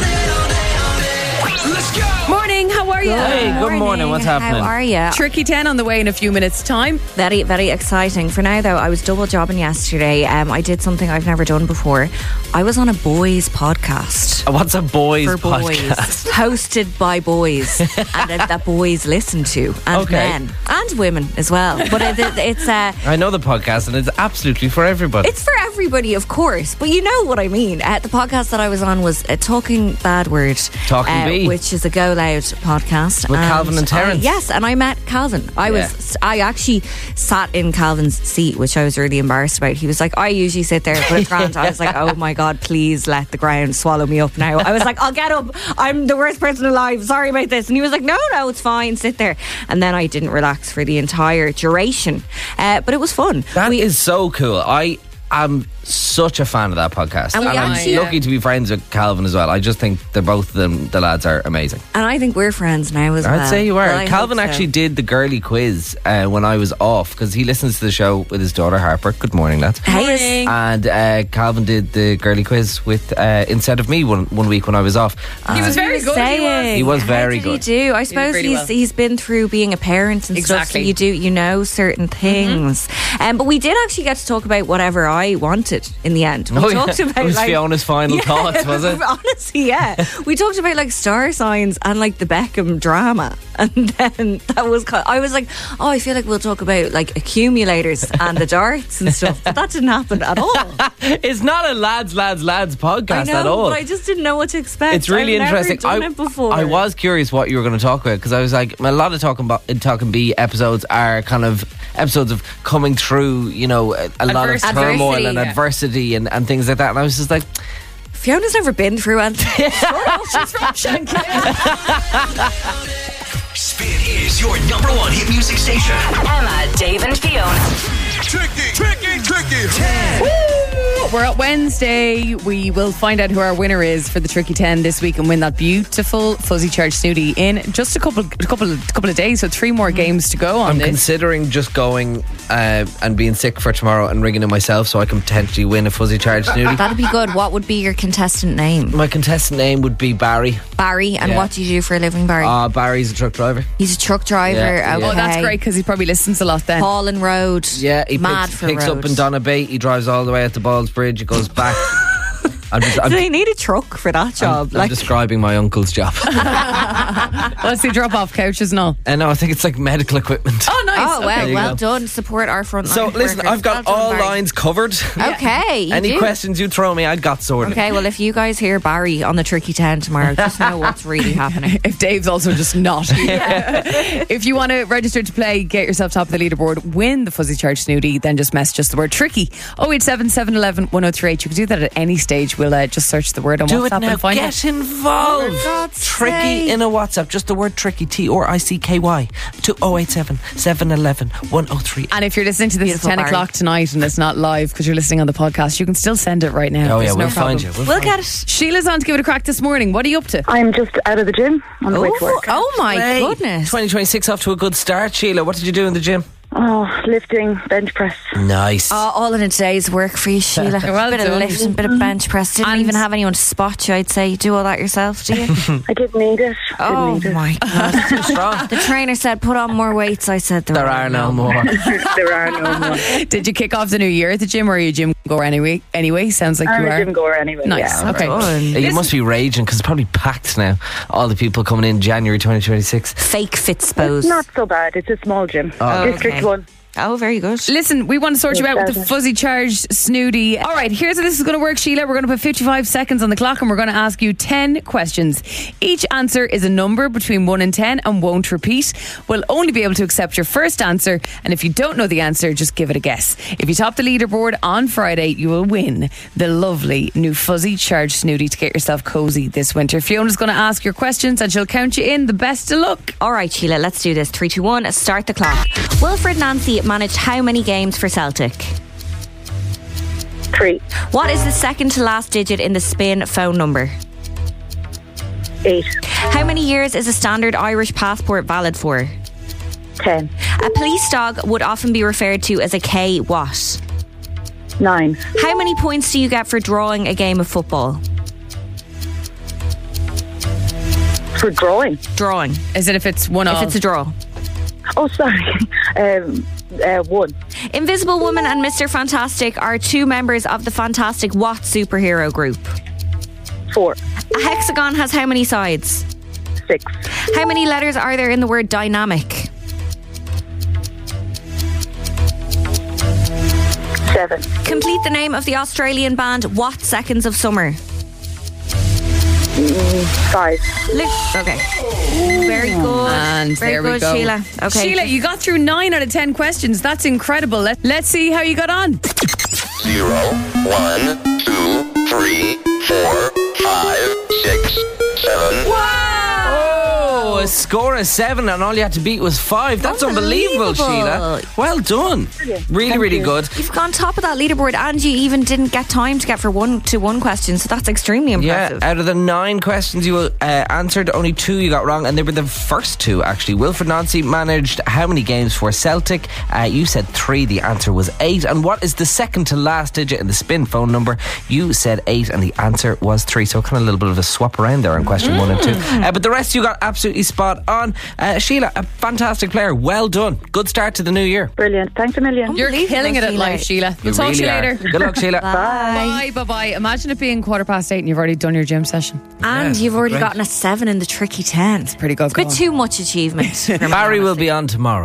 Let's go. Morning, how are you? Hey, good morning. What's happening? How are you? Tricky ten on the way in a few minutes' time. Very, very exciting. For now, though, I was double jobbing yesterday. Um, I did something I've never done before. I was on a boys' podcast. What's a boys For boys, podcast? hosted by boys, and uh, that boys listen to, and Okay. men and women as well. But it, it, it's uh, I know the podcast, and it's absolutely for everybody. it's for everybody, of course. But you know what I mean. Uh, the podcast that I was on was uh, Talking Bad Word, Talking uh, B. which is a Go Loud podcast With Calvin and Terence. I- yes, and I met Calvin. I Yeah. was I actually sat in Calvin's seat, which I was really embarrassed about. He was like, "I usually sit there, but it's grand." I was like, "Oh my god, please let the ground swallow me up now." I was like, "I'll get up. I'm the worst person alive. Sorry about this." And he was like, "No, no, it's fine. Sit there." And then I didn't relax for the entire duration, uh, but it was fun. That is so cool. I am such a fan of that podcast. And we I'm actually- lucky to be friends with Calvin as well. I just think they're both of them, the lads are amazing. And I think we're friends now as well. I'd say you are. Well, I Calvin hope so. actually did the girly quiz uh, when I was off because he listens to the show with his daughter Harper. Good morning, lads. Hey, And uh, Calvin did the girly quiz with uh, instead of me one one week when I was off. He was And very good. saying, He was how very did good. He do. I suppose really he's well. he's been through being a parent and stuff. So Exactly. you do you know certain things. Um, but we did actually get to talk about whatever I wanted in the end. We Oh, yeah. talked about It was like Fiona's final thoughts, was it? Honestly, yeah. We talked about like star signs and like the Beckham drama, and then that was kind I was like, oh, I feel like we'll talk about like accumulators and the darts and stuff. But that didn't happen at all. It's not a lads, lads, lads podcast I know, at all. but I just didn't know what to expect. It's really I've interesting. Never done I, it before. I was curious what you were going to talk about because I was like, a lot of talking about talking B episodes are kind of episodes of coming through, you know, a, a lot of Adversity. turmoil Adversity, and yeah. adversity and, and things like that. And I was just like, Fiona's never been through anything. She's from Shankill. Spin is your number one hit music station. Emma, Dave, and Fiona. Tricky, tricky, tricky. We're at Wednesday. We will find out who our winner is for the Tricky ten this week and win that beautiful fuzzy charged snooty in just a couple, a couple, a couple of days. So three more games to go on I'm this. considering just going uh, and being sick for tomorrow and ringing in myself so I can potentially win a fuzzy charged snooty. That'd be good. What would be your contestant name? My contestant name would be Barry. Barry. And Yeah. what do you do for a living, Barry? Uh, Barry's a truck driver. He's a truck driver. Yeah, Okay. yeah. Oh, that's great because he probably listens a lot then. Paulin Road. Yeah, he Mad picks, for picks road. up in Donna Bay. He drives all the way out to Balls Bridge. He goes back. I'm, just, I'm, Do they need a truck for that job? I'm describing my uncle's job. Let's see, drop off couches and all. And no, I think it's like medical equipment. Oh, nice. Oh, well, There you well go. done. Support our front So line listen, workers. I've got Well done, all Barry. lines covered. Okay. you Any do. questions you throw me, I got sorted. Okay, well, if you guys hear Barry on the Tricky ten tomorrow, just know what's really happening. If Dave's also just not here. If you want to register to play, get yourself top of the leaderboard, win the fuzzy charge snooty, then just mess just the word tricky. oh eight seven, seven one one, one oh three eight. You can do that at any stage. We'll uh, just search the word on Do WhatsApp it now. and find Get it. involved. For God's Tricky sake. in a WhatsApp. Just the word tricky. T R I C K Y. To oh eight seven, seven one one, one oh three eight. And if you're listening to this Beautiful, at ten Barry. o'clock tonight and it's not live because you're listening on the podcast, you can still send it right now. Oh, yeah, There's we'll no find problem. you. We'll, We'll find get it. Sheila's on to give it a crack this morning. What are you up to? I'm just out of the gym on the way to Oh, work. oh my Hey, goodness. twenty twenty-six off to a good start, Sheila. What did you do in the gym? Oh, lifting, bench press. Nice. Oh, all in a day's work for you, Sheila. Well bit of done. lifting, bit of bench press. Didn't And- even have anyone to spot you, I'd say. You do all that yourself, do you? I didn't need it. Didn't oh need it. my God. Too strong. The trainer said, put on more weights. I said, there, There are no more. There are no more. Did you kick off the new year at the gym or are you a gym goer anyway? Anyway, sounds like I'm you a are. gym goer anyway. Nice. Yeah. Okay. Yeah, you must be raging because it's probably packed now. All the people coming in January twenty twenty-six. Fake Fitspos. It's not so bad. It's a small gym. Oh, District okay. one. Oh, very good. Listen, we want to sort you out with the Yes, fuzzy charged snooty. All right, here's how this is going to work, Sheila. We're going to put fifty-five seconds on the clock and we're going to ask you ten questions. Each answer is a number between one and ten and won't repeat. We'll only be able to accept your first answer, and if you don't know the answer, just give it a guess. If you top the leaderboard on Friday, you will win the lovely new fuzzy charged snooty to get yourself cozy this winter. Fiona's going to ask your questions and she'll count you in. The best of luck. All right, Sheila, let's do this. Three, two, one, start the clock. Wilfred Nancy managed how many games for Celtic? Three. What is the second to last digit in the Spin phone number? Eight. How many years is a standard Irish passport valid for? Ten. A police dog would often be referred to as a K what? Nine. How many points do you get for drawing a game of football? For drawing? Drawing. Is it if it's one If of? it's a draw. Oh, sorry. um, uh, one. Invisible Woman and Mister Fantastic are two members of the Fantastic what superhero group? Four. A hexagon has how many sides? Six. How many letters are there in the word dynamic? Seven. Complete the name of the Australian band What Seconds of Summer? Mm, five. Li- okay. Very good. And Very there good, we go. Sheila. Okay. Sheila, you got through nine out of ten questions. That's incredible. Let, let's see how you got on. Zero, one, two, three, four, five, six, seven. Oh, a score of seven, and all you had to beat was five. That's unbelievable, Unbelievable. Sheila. Well done. Really, Thank really you. good. You've gone top of that leaderboard, and you even didn't get time to get for one to one question, so that's extremely impressive. Yeah, out of the nine questions you uh, answered, only two you got wrong, and they were the first two, actually. Wilfred Nancy managed how many games for Celtic? Uh, you said three, the answer was eight. And what is the second to last digit in the Spin phone number? You said eight, and the answer was three. So kind of a little bit of a swap around there on question mm. one and two. Uh, but the rest you got absolutely spot on. Uh, Sheila, a fantastic player. Well done. Good start to the new year. Brilliant. Thanks a million. You're killing it at life, Sheila. We'll You talk to really you are. later. Good luck, Sheila. Bye. Bye, bye, bye. Imagine it being quarter past eight and you've already done your gym session. And Yeah, you've already great. gotten a seven in the tricky ten. It's pretty good. It's a bit going. too much achievement. for me, Barry will honestly. be on tomorrow.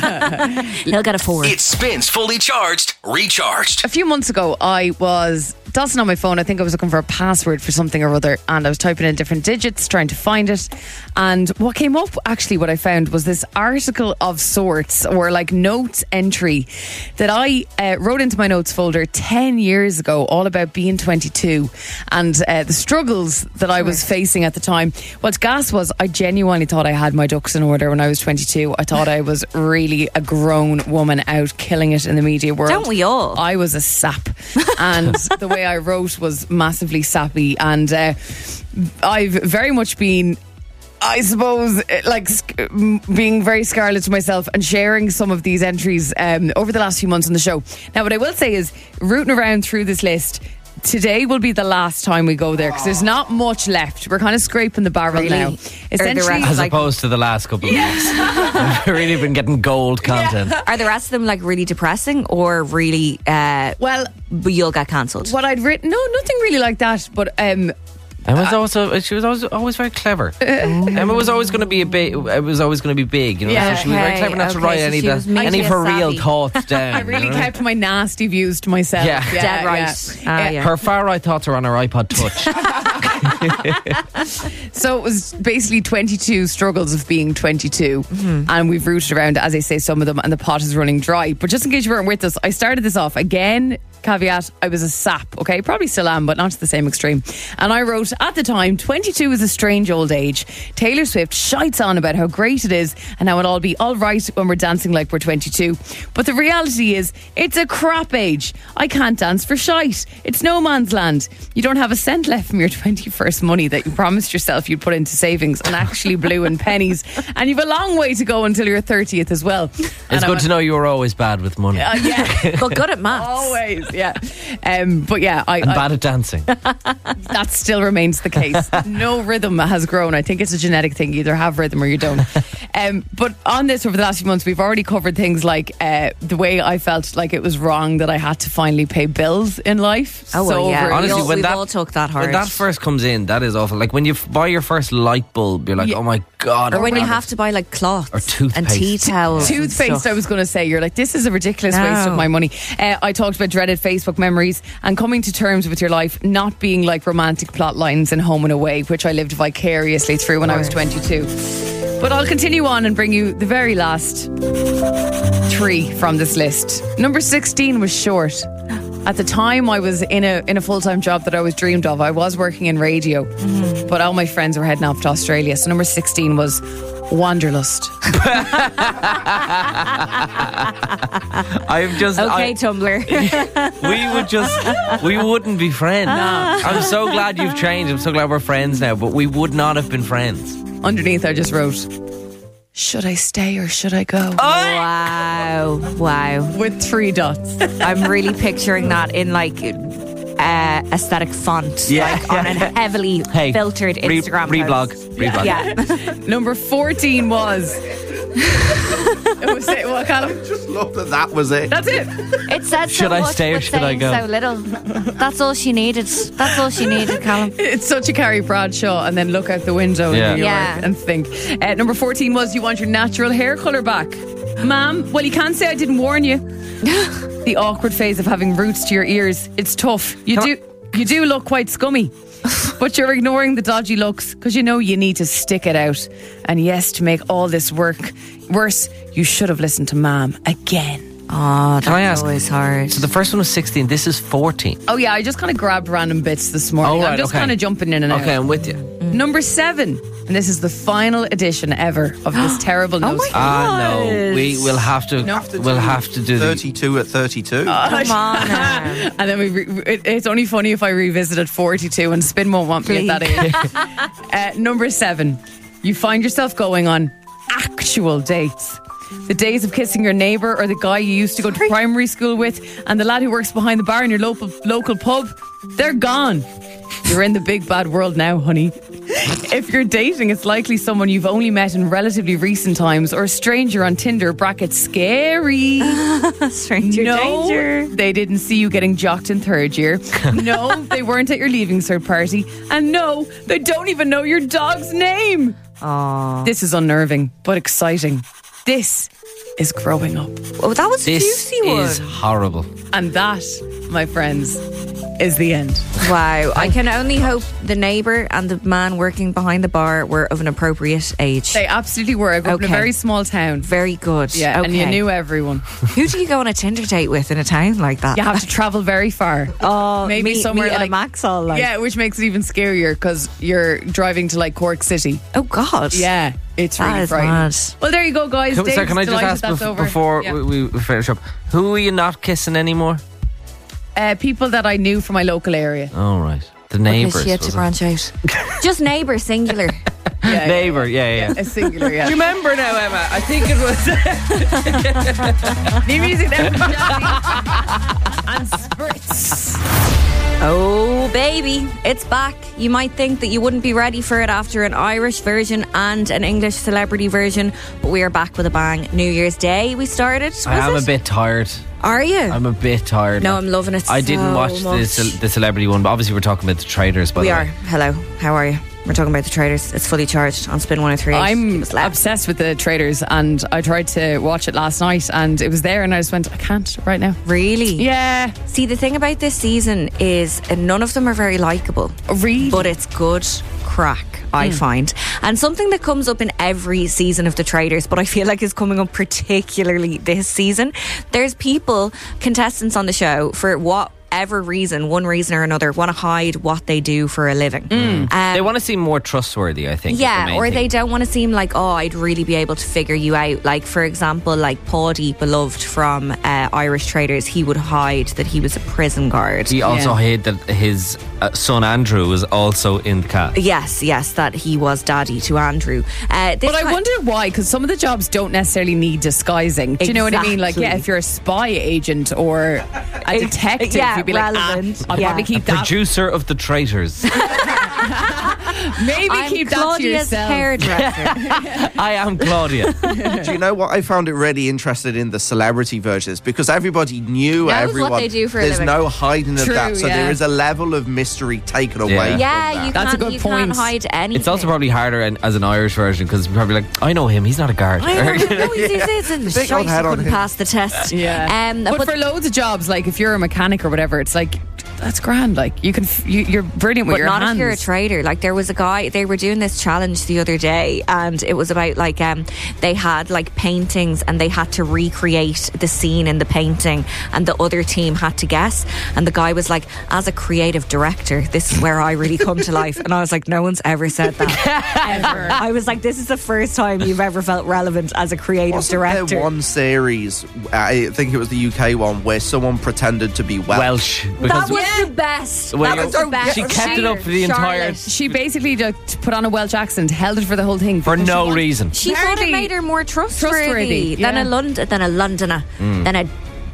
He'll get a four. It spins fully charged, recharged. A few months ago, I was dancing on my phone. I think I was looking for a password for something or other, and I was typing in different digits, trying to find it. And what came up, actually, what I found was this article of sorts, or like notes entry, that I uh, wrote into my notes folder ten years ago, all about being twenty-two and uh, the struggles that I was facing at the time. What's gas was, I genuinely thought I had my ducks in order when I was twenty-two. I thought I was really a grown woman out killing it in the media world. Don't we all? I was a sap, and the way I wrote was massively sappy, and uh, I've very much been, I suppose, like sc- being very scarlet to myself and sharing some of these entries um, over the last few months on the show. Now, what I will say is, rooting around through this list, today will be the last time we go there because there's not much left. We're kind of scraping the barrel Really? now. Essentially, As like- opposed to the last couple of weeks. We've really been getting gold content. Are the rest of them like really depressing or really? Uh, well, but you'll get cancelled. what I'd written, no, nothing really like that, but um, Emma was also she was always, always very clever. Emma was always going to be a big. It was always going to be big, you know. Yeah. So she was very Okay, clever not to okay, write so any she of was the, any of media her real savvy. thoughts down. I really you know? kept my nasty views to myself. Yeah. Dead right. yeah. Ah, Yeah. yeah. Her far right thoughts are on her iPod Touch. So it was basically twenty-two struggles of being twenty-two, Mm-hmm. and we've rooted around, as I say, some of them, and the pot is running dry. But just in case you weren't with us, I started this off again. Caveat, I was a sap, okay? Probably still am, but not to the same extreme. And I wrote, at the time, twenty-two is a strange old age. Taylor Swift shites on about how great it is and how it'll all be all right when we're dancing like we're twenty-two. But the reality is, it's a crap age. I can't dance for shite. It's no man's land. You don't have a cent left from your twenty-first money that you promised yourself you'd put into savings and actually blew in pennies. And you've a long way to go until your thirtieth as well. It's good to know you were always bad with money. Uh, yeah. But good at maths. Always, yeah. Um, but yeah, I, and I bad at dancing. that still remains the case. No rhythm has grown. I think it's a genetic thing. You either have rhythm or you don't. Um, but on this, over the last few months, we've already covered things like uh, the way I felt like it was wrong that I had to finally pay bills in life. Oh, well, so yeah. over- Honestly, we all, when we've that- all took that hard. When that first comes in, that is awful. Like when you f- buy your first light bulb, you're like, Yeah. oh my God. or oh when my you God. have to buy like cloths Or toothpaste. and tea towels. and Toothpaste, stuff. I was going to say. You're like, this is a ridiculous waste No. of my money. Uh, I talked about dreaded Facebook memories and coming to terms with your life not being like romantic plot lines in Home and Away, which I lived vicariously through when I was twenty-two. But I'll continue on and bring you the very last three from this list. Number sixteen was short. At the time, I was in a in a full-time job that I was dreamed of. I was working in radio, Mm-hmm. but all my friends were heading off to Australia. So number sixteen was Wanderlust. I've just Okay, I, Tumblr. we would just we wouldn't be friends. I'm so glad you've changed. I'm so glad we're friends now, but we would not have been friends. Underneath, I just wrote should I stay or should I go? Wow. Wow. With three dots. I'm really picturing that in like uh, aesthetic font. Yeah. Like on a heavily Hey, filtered re- Instagram reblog, post. reblog. Yeah. Number fourteen was. It was it, what, Callum? I just love that that was it. That's it. It said Should so I much, stay or but should I saying go? so little. That's all she needed. That's all she needed, Callum. It's such a Carrie Bradshaw, and then look out the window Yeah. in New York Yeah. and think. Uh, number fourteen was you want your natural hair colour back. Ma'am, well, you can't say I didn't warn you. The awkward phase of having roots to your ears. It's tough. You Come do you do look quite scummy. But you're ignoring the dodgy looks because you know you need to stick it out. And yes, to make all this work worse, you should have listened to Ma'am again. Oh, that's Can I ask? always hard. So the first one was sixteen. This is fourteen. Oh yeah, I just kind of grabbed random bits this morning. Oh, right, I'm just okay. kind of jumping in and out. Okay, I'm with you. Number seven, and this is the final edition ever of this terrible Oh nose. my Ah, no. We will have to. No. We'll have to do the. thirty-two at thirty-two. Come on. now. And then we re- it, it's only funny if I revisited forty-two and Spin won't want me at that age. uh, number seven, you find yourself going on actual dates. The days of kissing your neighbour or the guy you used to go to primary school with and the lad who works behind the bar in your local local pub, they're gone. You're in the big bad world now, honey. If you're dating, it's likely someone you've only met in relatively recent times or a stranger on Tinder, bracket scary. Stranger no, danger. they didn't see you getting jocked in third year. No, they weren't at your leaving cert party. And no, they don't even know your dog's name. Aww. This is unnerving, but exciting. This is growing up. Oh, that was a This juicy one. is horrible. And that, my friends, is the end. Wow. I can only hope the neighbour and the man working behind the bar were of an appropriate age. They absolutely were. I grew up in a Okay. very small town. Very good. Yeah, and you Okay. knew everyone. Who do you go on a Tinder date with in a town like that? You have to travel very far. Oh, Maybe meet, somewhere meet at like a Maxall. Like. Yeah, which makes it even scarier because you're driving to like Cork City. Oh God. Yeah, it's That really is frightening. mad. Well, there you go, guys. Can, Dave's sorry, can I just delighted ask that's bef- over. before Yeah. we, we finish up? Who are you not kissing anymore? Uh, people that I knew from my local area. Oh, right. The Because neighbours. she had to was it? branch out. Just neighbour, singular. Yeah, yeah, Neighbour, yeah, yeah. A singular, yeah. Do you remember now, Emma? I think it was. New music then from Jazzy and Spritz. Oh, baby, it's back. You might think that you wouldn't be ready for it after an Irish version and an English celebrity version, but we are back with a bang. New Year's Day, we started. Was I am it? a bit tired. Are you? I'm a bit tired. No, I'm loving it I didn't so watch the, much. ce- the celebrity one, but obviously we're talking about the traders. By we the are. way. Hello, how are you? We're talking about the traders. It's fully charged on Spin one oh three. I'm obsessed with the Traders, and I tried to watch it last night, and it was there, and I just went, I can't right now. Really? Yeah. See, the thing about this season is uh, none of them are very likeable. Really? But it's good crack, I Mm. find. And something that comes up in every season of The Traders, but I feel like is coming up particularly this season. There's people, contestants on the show, for whatever reason, one reason or another, want to hide what they do for a living. Um, They want to seem more trustworthy, I think. is the yeah, main or thing. they don't want to seem like, oh, I'd really be able to figure you out. Like, for example, like Paddy, beloved from uh, Irish Traders, he would hide that he was a prison guard. He also hid that his uh, son Andrew was also in the cast. Yes, yes, that he was daddy to Andrew. Uh, this But I ki- wonder why, because some of the jobs don't necessarily need disguising. Do you know what I mean? Like, yeah, Exactly. if you're a spy agent or a detective, yeah, you'd be like, relevant. ah, I'll Yeah. probably keep that. Producer of the Traitors. Maybe I'm keep that to Claudia's yourself. hairdresser. I am Claudia. Do you know what? I found it really interested in the celebrity versions because everybody knew Knows what everyone. they do for a There's living. no hiding of True, that, so yeah. there is a level of mystery taken away. Yeah. from yeah, that. you That's a can't, good you point. can't hide anything. It's also probably harder in, as an Irish version because you're probably like, I know him, he's not a guard. I don't know, he's, he's, he's in the Big strikes, old he head on couldn't him. pass the test. Yeah. Um, but, but for loads of jobs, like if you're a mechanic or whatever, it's like, that's grand. Like, you can, f- you, you're brilliant with But your not hands. if you're a trader. Like, there was a guy, they were doing this challenge the other day, and it was about like um they had like paintings and they had to recreate the scene in the painting, and the other team had to guess. And the guy was like, as a creative director, this is where I really come to life. And I was like, no one's ever said that ever. I was like, this is the first time you've ever felt relevant as a creative Wasn't director. there one series, I think it was the U K one, where someone pretended to be Welsh? Welsh. That Because was was the best. Well, that was the best. she kept it up for the entire. She basically just put on a Welsh accent, held it for the whole thing For no she reason. She thought it made her more trustworthy, Trustworthy, than yeah. a London, than a Londoner, Mm. than a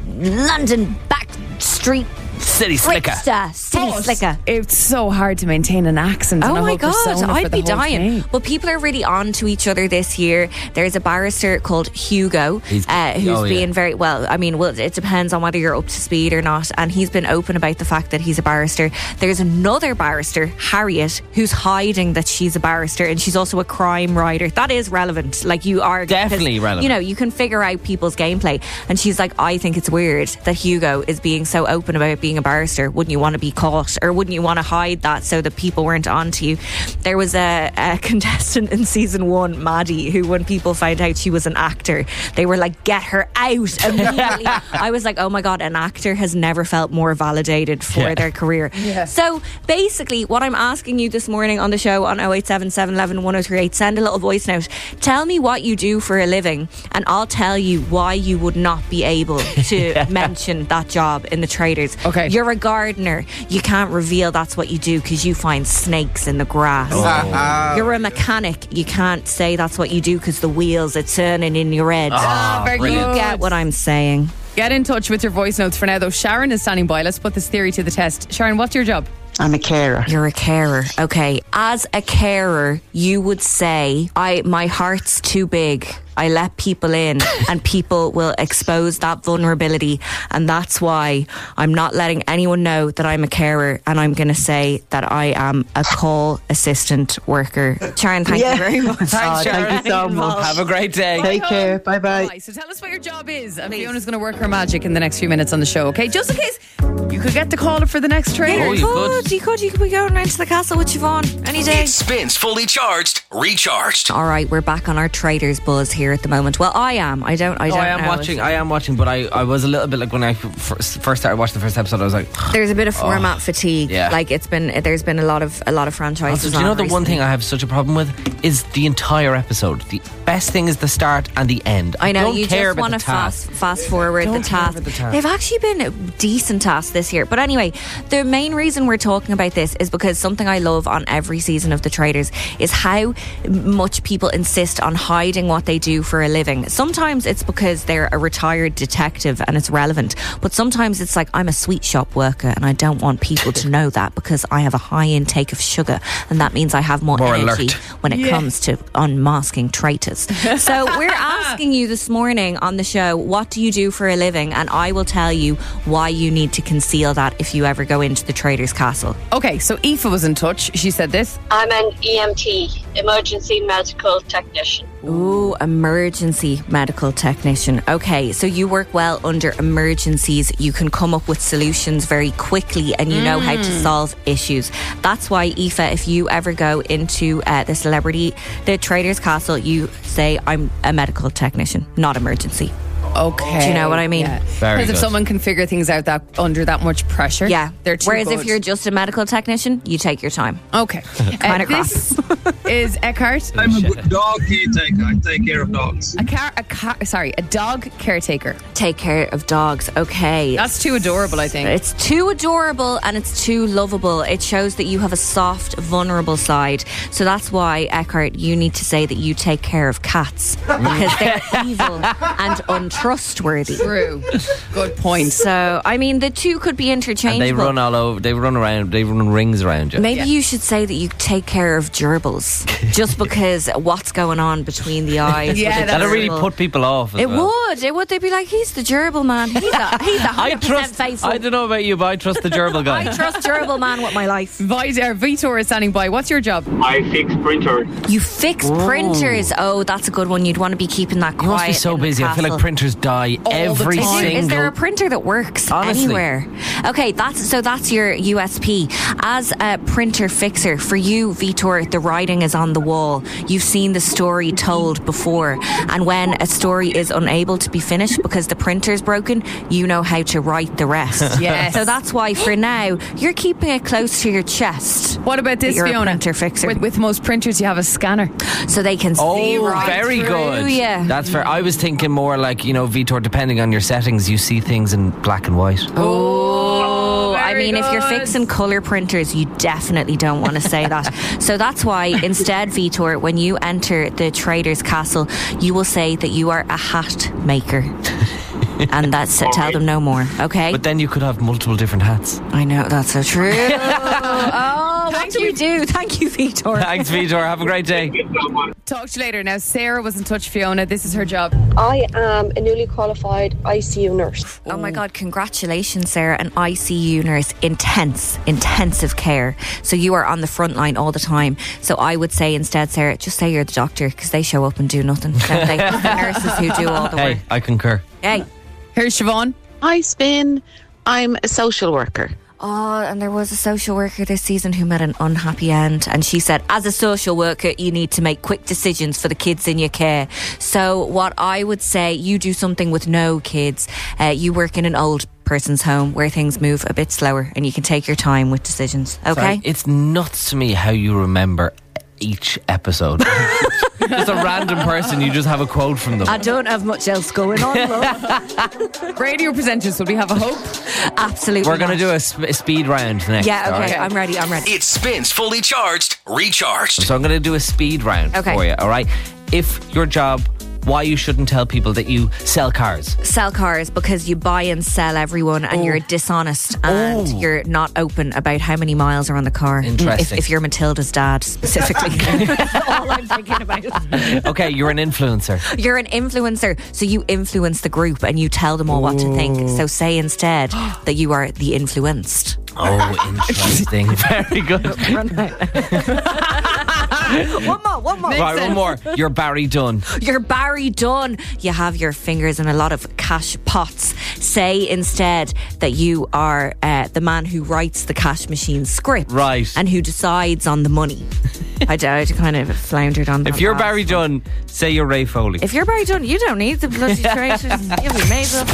London back street City slicker. trickster, city But slicker. It's so hard to maintain an accent. Oh and a my whole god, persona for I'd the be whole dying. thing. But people are really on to each other this year. There's a barrister called Hugo, He's- uh, who's oh, yeah. being very well. I mean, well, it depends on whether you're up to speed or not. And he's been open about the fact that he's a barrister. There's another barrister, Harriet, who's hiding that she's a barrister, and she's also a crime writer. That is relevant. Like you are Definitely 'cause, relevant. You know, you can figure out people's gameplay. And she's like, I think it's weird that Hugo is being so open about being a barrister. Wouldn't you want to be caught, or wouldn't you want to hide that so that people weren't onto you? There was a, a contestant in season one, Maddie, who when people found out she was an actor, they were like, get her out immediately. I was like, oh my god, an actor has never felt more validated for Yeah. their career. Yeah. So basically what I'm asking you this morning on the show on oh eight seven seven, one one, one oh three eight, send a little voice note. Tell me what you do for a living and I'll tell you why you would not be able to mention that job in the traders. Okay. You're a gardener. You can't reveal that's what you do because you find snakes in the grass. Oh. You're a mechanic. You can't say that's what you do because the wheels are turning in your head. Ah, very you good. get what I'm saying. Get in touch with your voice notes for now, though. Sharon is standing by. Let's put this theory to the test. Sharon, what's your job? I'm a carer. You're a carer. Okay. As a carer, you would say, I my heart's too big. I let people in and people will expose that vulnerability, and that's why I'm not letting anyone know that I'm a carer, and I'm going to say that I am a call assistant worker. Sharon, thank Yeah. you very much. Thanks, Oh, Sharon. thank you so much. Have a great day. Take care. Bye bye. Right, so tell us what your job is, and Fiona's going to work her magic in the next few minutes on the show, okay? Just in case you could get the call for the next trader. Oh, you could. You could. You could be going round to the castle with Siobhan any day. It spins fully charged, recharged. All right, we're back on our traders buzz here at the moment. Well, I am. I don't. I Oh, don't. I am know watching. if- I am watching, but I, I was a little bit like when I f- first started watching the first episode. I was like, There's a bit of format fatigue. yeah. Like it's been. There's been a lot of a lot of franchises. also, do you know on the one recently. thing I have such a problem with is the entire episode. The best thing is the start and the end. I know don't you care just about want the to task. fast fast forward Don't the care task. about the task. They've actually been decent tasks this year. But anyway, the main reason we're talking about this is because something I love on every season of The Traders is how much people insist on hiding what they do for a living. Sometimes it's because they're a retired detective and it's relevant, but sometimes it's like, I'm a sweet shop worker and I don't want people to know that because I have a high intake of sugar and that means I have more, More energy alert. when it Yeah. comes to unmasking traitors. So we're asking you this morning on the show, what do you do for a living? And I will tell you why you need to conceal that if you ever go into the Trader's Castle. Okay, so Aoife was in touch. She said this. I'm an E M T, emergency medical technician. Ooh, emergency medical technician. Okay, so you work well under emergencies. You can come up with solutions very quickly and you know how to solve issues. That's why, Aoife, if you ever go into uh, the celebrity, the Trader's Castle, you say, I'm a medical technician, not emergency. Okay. Do you know what I mean? Very Because if good. someone can figure things out that under that much pressure, Yeah. they're too Whereas good. if you're just a medical technician, you take your time. Okay. Kinda Uh, this is Eckhart. I'm a good dog caretaker. I take care of dogs. A car, a car, sorry, a dog caretaker. Take care of dogs. Okay. That's too adorable, I think. It's too adorable and it's too lovable. It shows that you have a soft, vulnerable side. So that's why, Eckhart, you need to say that you take care of cats because they're evil and untrustworthy. True. Good point. So, I mean, the two could be And interchangeable. they run all over. They run around. They run rings around you. Maybe you should say that you take care of gerbils, just because what's going on between the eyes. Yeah, with a that's- That'll really gerbil. put people off. As It well. would. It would. They'd be like, he's the gerbil man. He's a he's a I hundred percent trust. faithful. I don't know about you, but I trust the gerbil guy. I trust gerbil man with my life. Vitor, Vitor is standing by. What's your job? I fix printers. You fix printers. Oh, that's a good one. You'd want to be keeping that You quiet. must be so in the busy. I feel like castle. printers die All the every time. Is there, single. is there a printer that works Honestly. anywhere? Okay, that's so that's your U S P. As a printer fixer, for you, Vitor, the writing is on the wall. You've seen the story told before. And when a story is unable to be finished because the printer's broken, you know how to write the rest. Yes. So that's why for now, you're keeping it close to your chest. What about this, You're a Fiona? printer fixer. With, with most printers, you have a scanner. So they can see Oh, right very through good. ya. That's fair. I was thinking more like, you know, Vitor, depending on your settings, you see things in black and white. Oh, I mean, if you're fixing colour printers, you definitely don't want to say that. So that's why instead, Vitor, when you enter the Trader's Castle, you will say that you are a hat maker. And that's it. Tell them no more, okay? But then you could have multiple different hats. I know, that's so true. Oh, what do we do? Thank you, Vitor. Thanks, Vitor. Have a great day. Talk to you later. Now, Sarah was in touch, Fiona. This is her job. I am a newly qualified I C U nurse. Oh my God, congratulations, Sarah. An I C U nurse, intense, intensive care. So you are on the front line all the time. So I would say instead, Sarah, just say you're the doctor, because they show up and do nothing. Don't they? It's the nurses who do all the Hey, work. I concur. Hey. Here's Siobhan. Hi, Spin. I'm a social worker. Oh, and there was a social worker this season who met an unhappy end, and she said, as a social worker, you need to make quick decisions for the kids in your care. So what I would say, you do something with no kids. Uh, you work in an old person's home where things move a bit slower and you can take your time with decisions. Okay? Sorry, it's nuts to me how you remember each episode. Just a random person, you just have a quote from them. I don't have much else going on, Radio presenters, will we have a hope? Absolutely. We're going to do a, sp- a speed round next. Yeah, okay, all right? I'm ready, I'm ready. It spins fully charged, recharged. So I'm going to do a speed round Okay. for you, all right? If your job, why you shouldn't tell people that you sell cars. Sell cars because you buy and sell everyone and you're dishonest and Oh. you're not open about how many miles are on the car. Interesting. If, if you're Matilda's dad specifically. That's all I'm thinking about. Okay, you're an influencer. You're an influencer, so you influence the group and you tell them all what to think. So say instead that you are the influenced. Oh, interesting. Very good. One more, one more. Right, one more. You're Barry Dunn. You're Barry Dunn. You have your fingers in a lot of cash pots. Say instead that you are uh, the man who writes the cash machine script. Right. And who decides on the money. I, I kind of floundered on that. If you're last Barry one. Dunn, say you're Ray Foley. If you're Barry Dunn, you don't need the bloody traitors. You'll be made up.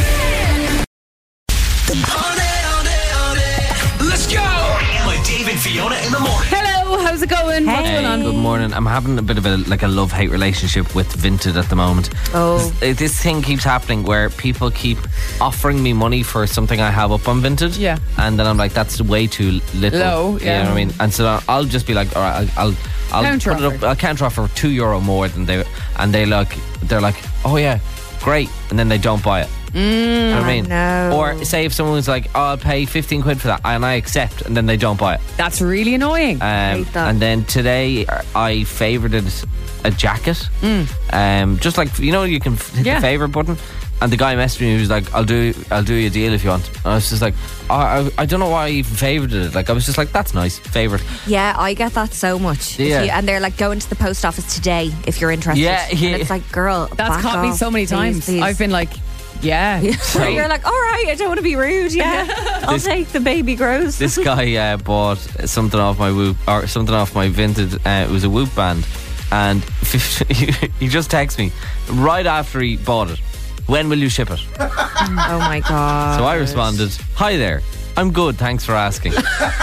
Let's go! Emma, Dave, and Fiona in the morning. Hello, how's it going? What's going on? Good morning. I'm having a bit of a like a love-hate relationship with Vinted at the moment. Oh. This, this thing keeps happening where people keep offering me money for something I have up on Vinted. Yeah. And then I'm like, that's way too little. Low, You yeah. know what I mean? And so I'll just be like, all right, I'll I'll, I'll Counter put it up. offer. I'll counter offer two euro more than they and they like they're like, oh yeah, great, and then they don't buy it. Mm, You know what I mean? no. Or say if someone's like, oh, I'll pay fifteen quid for that, and I accept, and then they don't buy it. That's really annoying. Um, and then today I favorited a jacket. Mm. Um, just like, you know, you can f- hit Yeah. the favorite button. And the guy messaged me. He was like, "I'll do, I'll do you a deal if you want." And I was just like, oh, I, I don't know why I even favorited it. Like, I was just like, "That's nice, favorite." Yeah, I get that so much. If Yeah. you- and they're like, go into the post office today if you're interested. Yeah, yeah. And it's like, girl, That's back caught me off, so many please, times. please. I've been like, yeah. So you're like, all right, I don't want to be rude. Yeah, I'll This- take the baby grows. This guy uh, bought something off my Whoop, or something off my Vinted. Uh, it was a Whoop band, and he just texted me right after he bought it. When will you ship it? Oh my god. So I responded, "Hi there. I'm good, thanks for asking.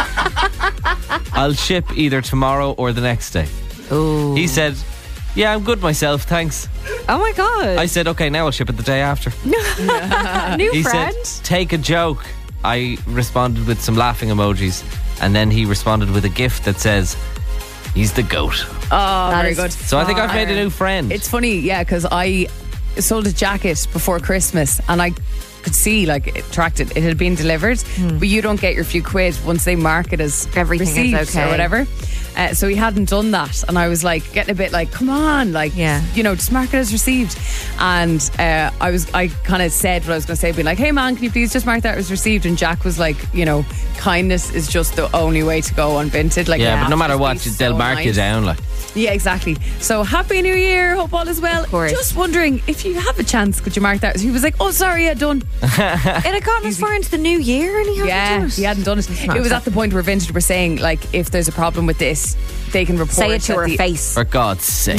I'll ship either tomorrow or the next day." Ooh. He said, "Yeah, I'm good myself, thanks." Oh my god. I said, "Okay, now I'll ship it the day after." New He friend. said, "Take a joke." I responded with some laughing emojis, and then he responded with a gift that says, "He's the goat." Oh, That very is good. So I think I've made a new friend. It's funny, yeah, because I sold a jacket before Christmas and I could see, like, it tracked it. It had been delivered, but you don't get your few quid once they mark it as Everything is received okay. or whatever. Uh, so he hadn't done that, and I was like getting a bit like, come on, like, Yeah. you know, just mark it as received. And uh, I was, I kind of said what I was going to say, being like, hey man, can you please just mark that as received? And Jack was like, you know, kindness is just the only way to go on Vinted. Like, yeah, you but have no to matter just what, be they'll so mark you nice. down. Like, Yeah, exactly. So happy New Year. Hope all is well. course. Just wondering if you have a chance, could you mark that? He was like, oh, sorry, yeah, done. It had gone as far into the new year and he hadn't Yeah, done it. he hadn't done it. not It was fair. at the point where Vinted were saying, like, if there's a problem with this, they can report Say it to that her the- face. for God's sake.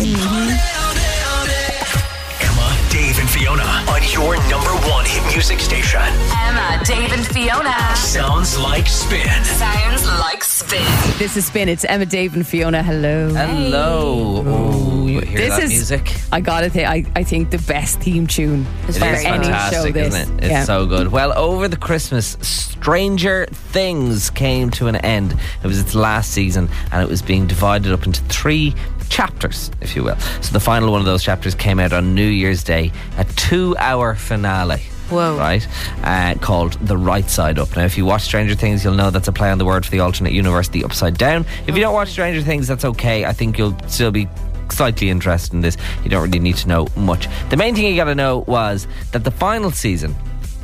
Come on, Dave and Fiona on your number one hit music station. Emma, Dave, and Fiona. Sounds like spin. Sounds like spin. This is Spin. It's Emma, Dave, and Fiona. Hello. Hello. Oh, hear This that is, music. I gotta think, I, I think the best theme tune It for is any fantastic, show. This, isn't it? It's yeah. so good. Well, over the Christmas, Stranger Things came to an end. It was its last season, and it was being divided up into three chapters, if you will. So the final one of those chapters came out on New Year's Day, a two-hour finale. Whoa. Right? Uh, called The Right Side Up. Now, if you watch Stranger Things, you'll know that's a play on the word for the alternate universe, the Upside Down. If you don't watch Stranger Things, that's okay. I think you'll still be slightly interested in this. You don't really need to know much. The main thing you got to know was that the final season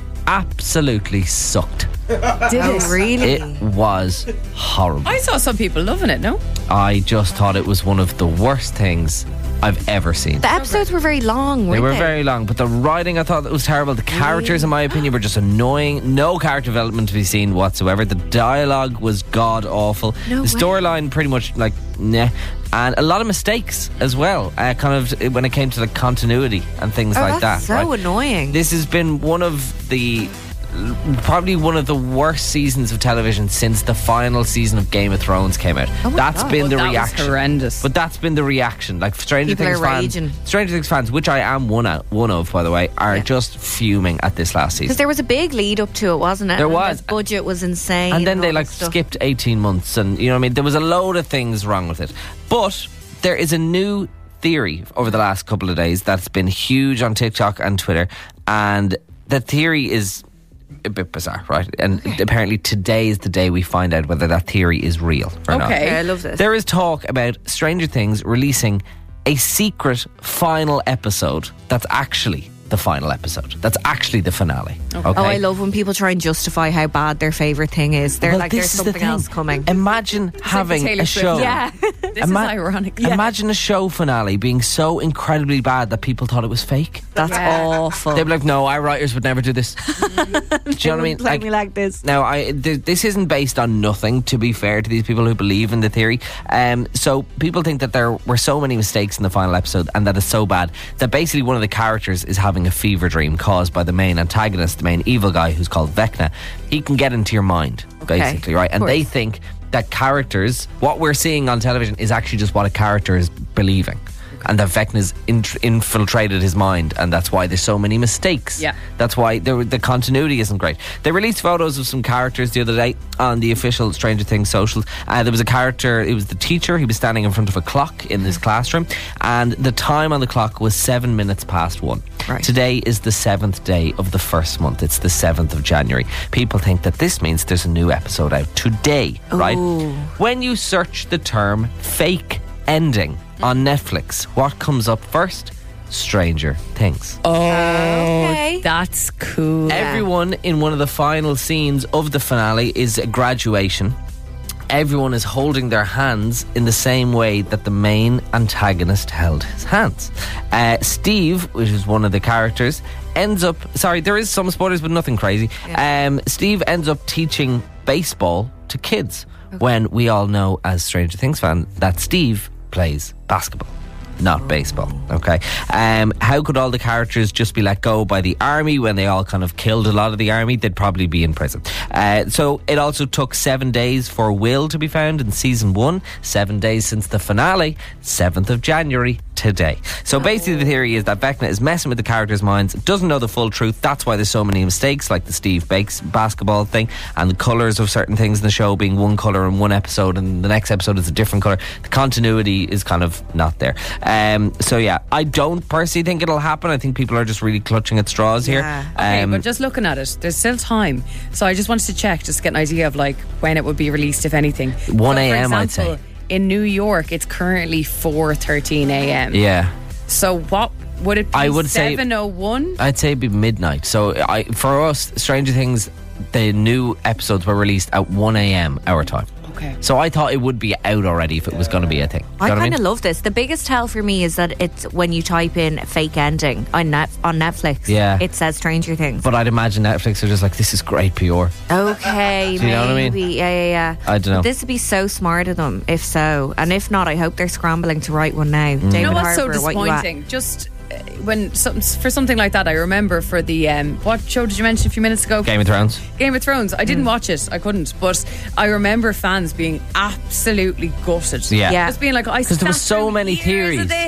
absolutely sucked. Did Oh, it? really? It was horrible. I saw some people loving it, no? I just thought it was one of the worst things I've ever seen. The episodes were very long, weren't They they? were very long, but the writing I thought that was terrible. The characters, in my opinion, were just annoying. No character development to be seen whatsoever. The dialogue was god awful. No the way. storyline pretty much like nah, and a lot of mistakes as well. Uh, kind of when it came to the continuity and things Oh, like that's that. so right? annoying. This has been one of the probably one of the worst seasons of television since the final season of Game of Thrones came out. Oh my That's God. been Oh, the that was reaction. horrendous. But that's been the reaction. Like Stranger People Things are fans, raging. Stranger Things fans, which I am one of, one of by the way, are Yeah. just fuming at this last Because season. there was a big lead up to it, wasn't it? There And was. The budget was insane. And then they all like that stuff. skipped eighteen months, and you know what I mean. There was a load of things wrong with it. But there is a new theory over the last couple of days that's been huge on TikTok and Twitter, and the theory is a bit bizarre, right? And apparently today is the day we find out whether that theory is real or not. Okay. Okay, I love this. There is talk about Stranger Things releasing a secret final episode that's actually the final episode. That's actually the finale. Okay. Oh, I love when people try and justify how bad their favourite thing is. They're Well, like, this there's is the something thing. else coming. Imagine having Taylor a Swift. show. Yeah. This Ima- is ironic. Imagine a show finale being so incredibly bad that people thought it was fake. That's awful. They'd be like, "No, our writers would never do this." Do you know what I mean? Play me like this. Now, I th- this isn't based on nothing. To be fair to these people who believe in the theory, um, so people think that there were so many mistakes in the final episode, and that it's so bad that basically one of the characters is having a fever dream caused by the main antagonist, the main evil guy, who's called Vecna. He can get into your mind, basically, right? And they think that characters, what we're seeing on television, is actually just what a character is believing. And that Vecna's int- infiltrated his mind, and that's why there's so many mistakes. Yeah. That's why there, the continuity isn't great. They released photos of some characters the other day on the official Stranger Things socials. Uh, there was a character, it was the teacher, he was standing in front of a clock in this classroom, and the time on the clock was seven minutes past one. Right. Today is the seventh day of the first month. It's the seventh of January. People think that this means there's a new episode out today, right? Ooh. When you search the term fake ending on Netflix, what comes up first? Stranger Things. Oh, Okay. that's cool. Everyone in one of the final scenes of the finale is a graduation. Everyone is holding their hands in the same way that the main antagonist held his hands. Uh, Steve, which is one of the characters, ends up... Sorry, there is some spoilers, but nothing crazy. Um, Steve ends up teaching baseball to kids when we all know, as Stranger Things fans, that Steve plays basketball, not baseball. Okay. Um, how could all the characters just be let go by the army when they all kind of killed a lot of the army? They'd probably be in prison. Uh, so it also took seven days for Will to be found in season one. Seven days since the finale, seventh of January, today. So basically the theory is that Vecna is messing with the characters' minds, doesn't know the full truth. That's why there's so many mistakes, like the Steve Bakes basketball thing, and the colours of certain things in the show being one colour in one episode and the next episode is a different colour. The continuity is kind of not there. Um, so yeah, I don't personally think it'll happen. I think people are just really clutching at straws here. Okay, Um, but just looking at it, there's still time. So I just wanted to check, just to get an idea of like when it would be released, if anything. one So, for a.m. I'd example, say. in New York, it's currently four thirteen a.m. Yeah. So what would it be? I would say- seven oh one. I'd say it'd be midnight. So I, for us, Stranger Things, the new episodes were released at one a.m. our time. Okay. So I thought it would be out already if it was going to be a thing. Do I you know what kind I of mean? love this. The biggest tell for me is that it's when you type in fake ending on net, on Netflix. Yeah. It says Stranger Things. But I'd imagine Netflix are just like, this is great P R. Okay, Do you know what I mean? maybe. Yeah, yeah, yeah. I dunno. This would be so smart of them, if so. And if not, I hope they're scrambling to write one now. David You know what's so Harbour, what you at? disappointing? Just uh, when some, for something like that, I remember for the um, what show did you mention a few minutes ago? Game of Thrones. Game of Thrones. I Mm. didn't watch it. I couldn't. But I remember fans being absolutely gutted. Yeah. Yeah. Just being like, I 'Cause there was sat so through many years theories. of this,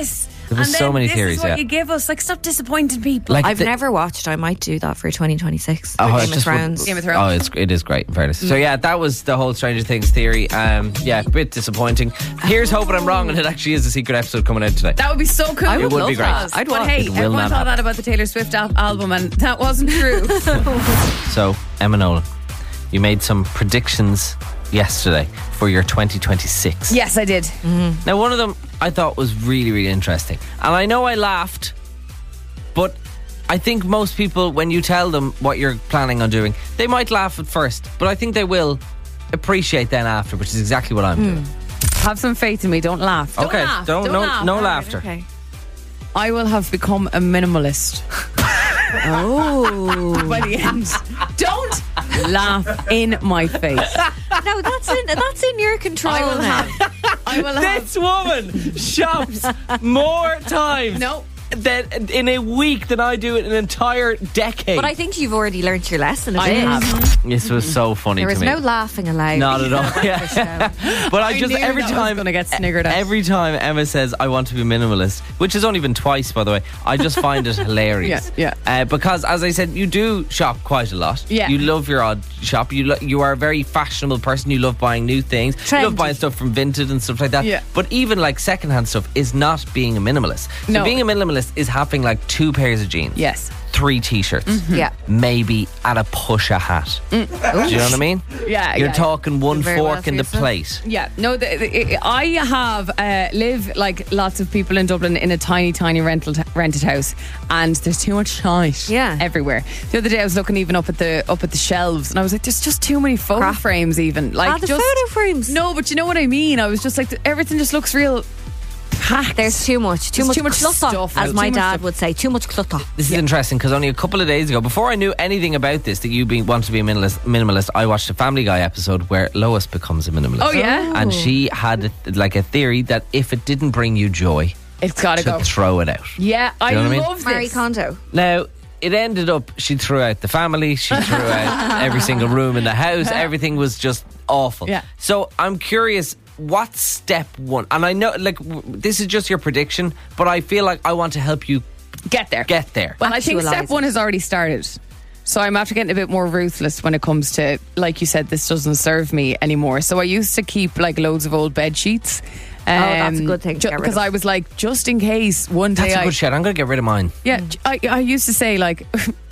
There was and so then many this theories. is what yeah. you give us. Like, stop disappointing people. Like I've the- never watched. I might do that for twenty twenty-six. Oh, Game it's of just Thrones. Game of Oh, Thrones. it's it is great. In fairness. So yeah, that was the whole Stranger Things theory. Um, yeah, a bit disappointing. Here's hoping I'm wrong, and it actually is a secret episode coming out today. That would be so cool. I would It would love be great. that. I'd but watch. hey, It will everyone not thought happen. that about the Taylor Swift al- album, and that wasn't true. So Emma Nolan, you made some predictions yesterday for your twenty twenty-six. Yes, I did. Now, one of them I thought was really, really interesting. And I know I laughed, but I think most people, when you tell them what you're planning on doing, they might laugh at first, but I think they will appreciate then after, which is exactly what I'm doing. Have some faith in me. Don't laugh. Don't Okay, laugh. don't- Don't no- laugh. no All right, laughter. okay. I will have become a minimalist. Oh. By the end. Don't laugh in my face. No, that's in that's in your control I will now. have. I will have. This woman shops more times No. than, in a week than I do in an entire decade. But I think you've already learnt your lesson a I bit. have. This was so funny There to was me. no laughing allowed. Not at all. Yeah. But I, I just knew every that was time gonna get sniggered at. Every time Emma says I want to be minimalist, which has only been twice by the way, I just find it hilarious. Yeah, Uh, because as I said, you do shop quite a lot. Yeah. You love your odd shop. You lo- you are a very fashionable person. You love buying new things. You love Trendy. buying stuff from Vinted and stuff like that. Yeah. But even like secondhand stuff is not being a minimalist. So No. being a minimalist is having like two pairs of jeans. Yes. Three t-shirts. Yeah. Maybe at a push a hat. Do you know what I mean? Yeah, You're yeah. talking one Very well fork for in the yourself. plate. Yeah, no, the, the, I have uh, live like lots of people in Dublin in a tiny, tiny rental t- rented house, and there's too much shite Yeah. everywhere. The other day I was looking even up at the up at the shelves, and I was like, "There's just too many photo Crap. frames." Even like Ah, the just, photo frames. No, but you know what I mean. I was just like, everything just looks real packed. There's too much. Too There's much, too much clutter, stuff. as Too my much dad stuff. would say. Too much clutter. This is interesting because only a couple of days ago, before I knew anything about this, that you being want to be a minimalist, minimalist, I watched a Family Guy episode where Lois becomes a minimalist. Oh, yeah? And she had a, like a theory that if it didn't bring you joy, It's gotta to go. throw it out. Yeah, I Do you know what I mean? love Marie this. Kondo. Now, it ended up, she threw out the family, she threw out every single room in the house, everything was just awful. Yeah. So I'm curious, what's step one? And I know, like, w- this is just your prediction, but I feel like I want to help you Get there. get there. Well, I think step Actualise one it. has already started. So I'm after getting a bit more ruthless when it comes to, like you said, this doesn't serve me anymore. So I used to keep like loads of old bed sheets. Oh, that's a good thing to get rid Because of. I was like, just in case one day That's a I, good shit. I'm going to get rid of mine. yeah, I, I used to say like,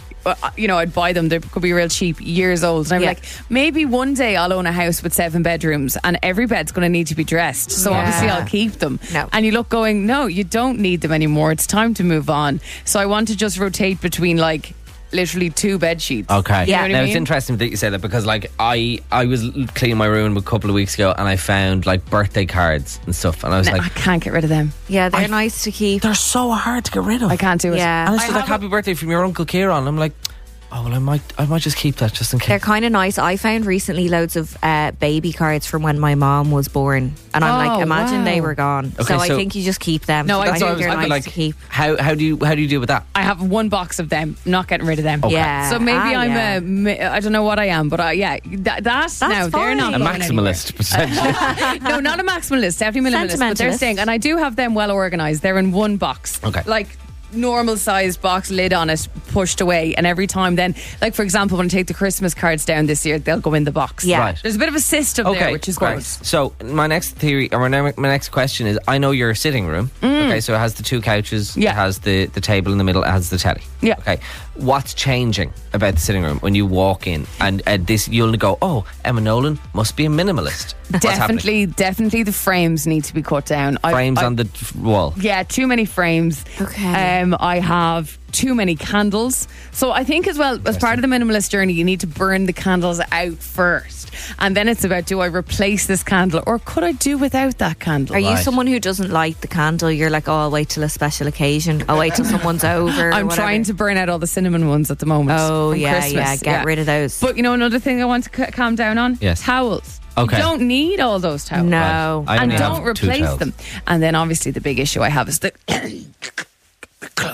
you know, I'd buy them. They could be real cheap, years old. And I'm Yeah. like, maybe one day I'll own a house with seven bedrooms, and every bed's going to need to be dressed. So Yeah. obviously I'll keep them. No. And you look going, no, you don't need them anymore. It's time to move on. So I want to just rotate between like literally two bed sheets. Okay. You know what now I it's mean? interesting that you say that because like I I was cleaning my room a couple of weeks ago and I found like birthday cards and stuff and I was No, like, I can't get rid of them. Yeah, they're I- nice to keep. they're so hard to get rid of. I can't do it. Yeah. And it's I just like have a- happy birthday from your uncle Kieran. I'm like, oh well, I might I might just keep that just in They're case. kind of nice. I found recently loads of uh, baby cards from when my mom was born, and I'm Oh, like, imagine wow. they were gone. Okay, so, I so- think you just keep them. No, I I do. think they're I'd be nice like, to keep. how how do you how do you deal with that? I have one box of them. I'm not getting rid of them. Okay. Yeah. So maybe Ah, I'm yeah. a mi- I don't know what I am, but uh, yeah, that, that's now they're not A going maximalist, potentially. anywhere. No, not a maximalist, definitely minimalist. But they're Sentimentalist. staying, and I do have them well organized. They're in one box, Okay. like normal sized box, lid on it, pushed away. And every time, then, like for example, when I take the Christmas cards down this year, they'll go in the box. Yeah. Right. There's a bit of a system Okay, there, which is great. good. So my next theory, or my, ne- my next question is: I know your sitting room. Okay, so it has the two couches. Mm. Yeah. It has the the table in the middle. It has the telly. Yeah. Okay. What's changing about the sitting room when you walk in and uh, this? You'll go, oh, Emma Nolan must be a minimalist. What's happening? Definitely, definitely, the frames need to be cut down. I- Frames I- on the f- wall. Yeah, too many frames. Okay. Um, I have too many candles. So I think as well, as part of the minimalist journey, you need to burn the candles out first. And then it's about, do I replace this candle or could I do without that candle? Are you someone who doesn't light the candle? You're like, oh, I'll wait till a special occasion. I'll wait till someone's over. I'm or trying to burn out all the cinnamon ones at the moment. Oh, from yeah, Christmas. yeah. Get rid of those. But you know, another thing I want to c- calm down on? Yes. Towels. Okay. You don't need all those towels. No. I And only don't have two replace towels. them. And then obviously the big issue I have is the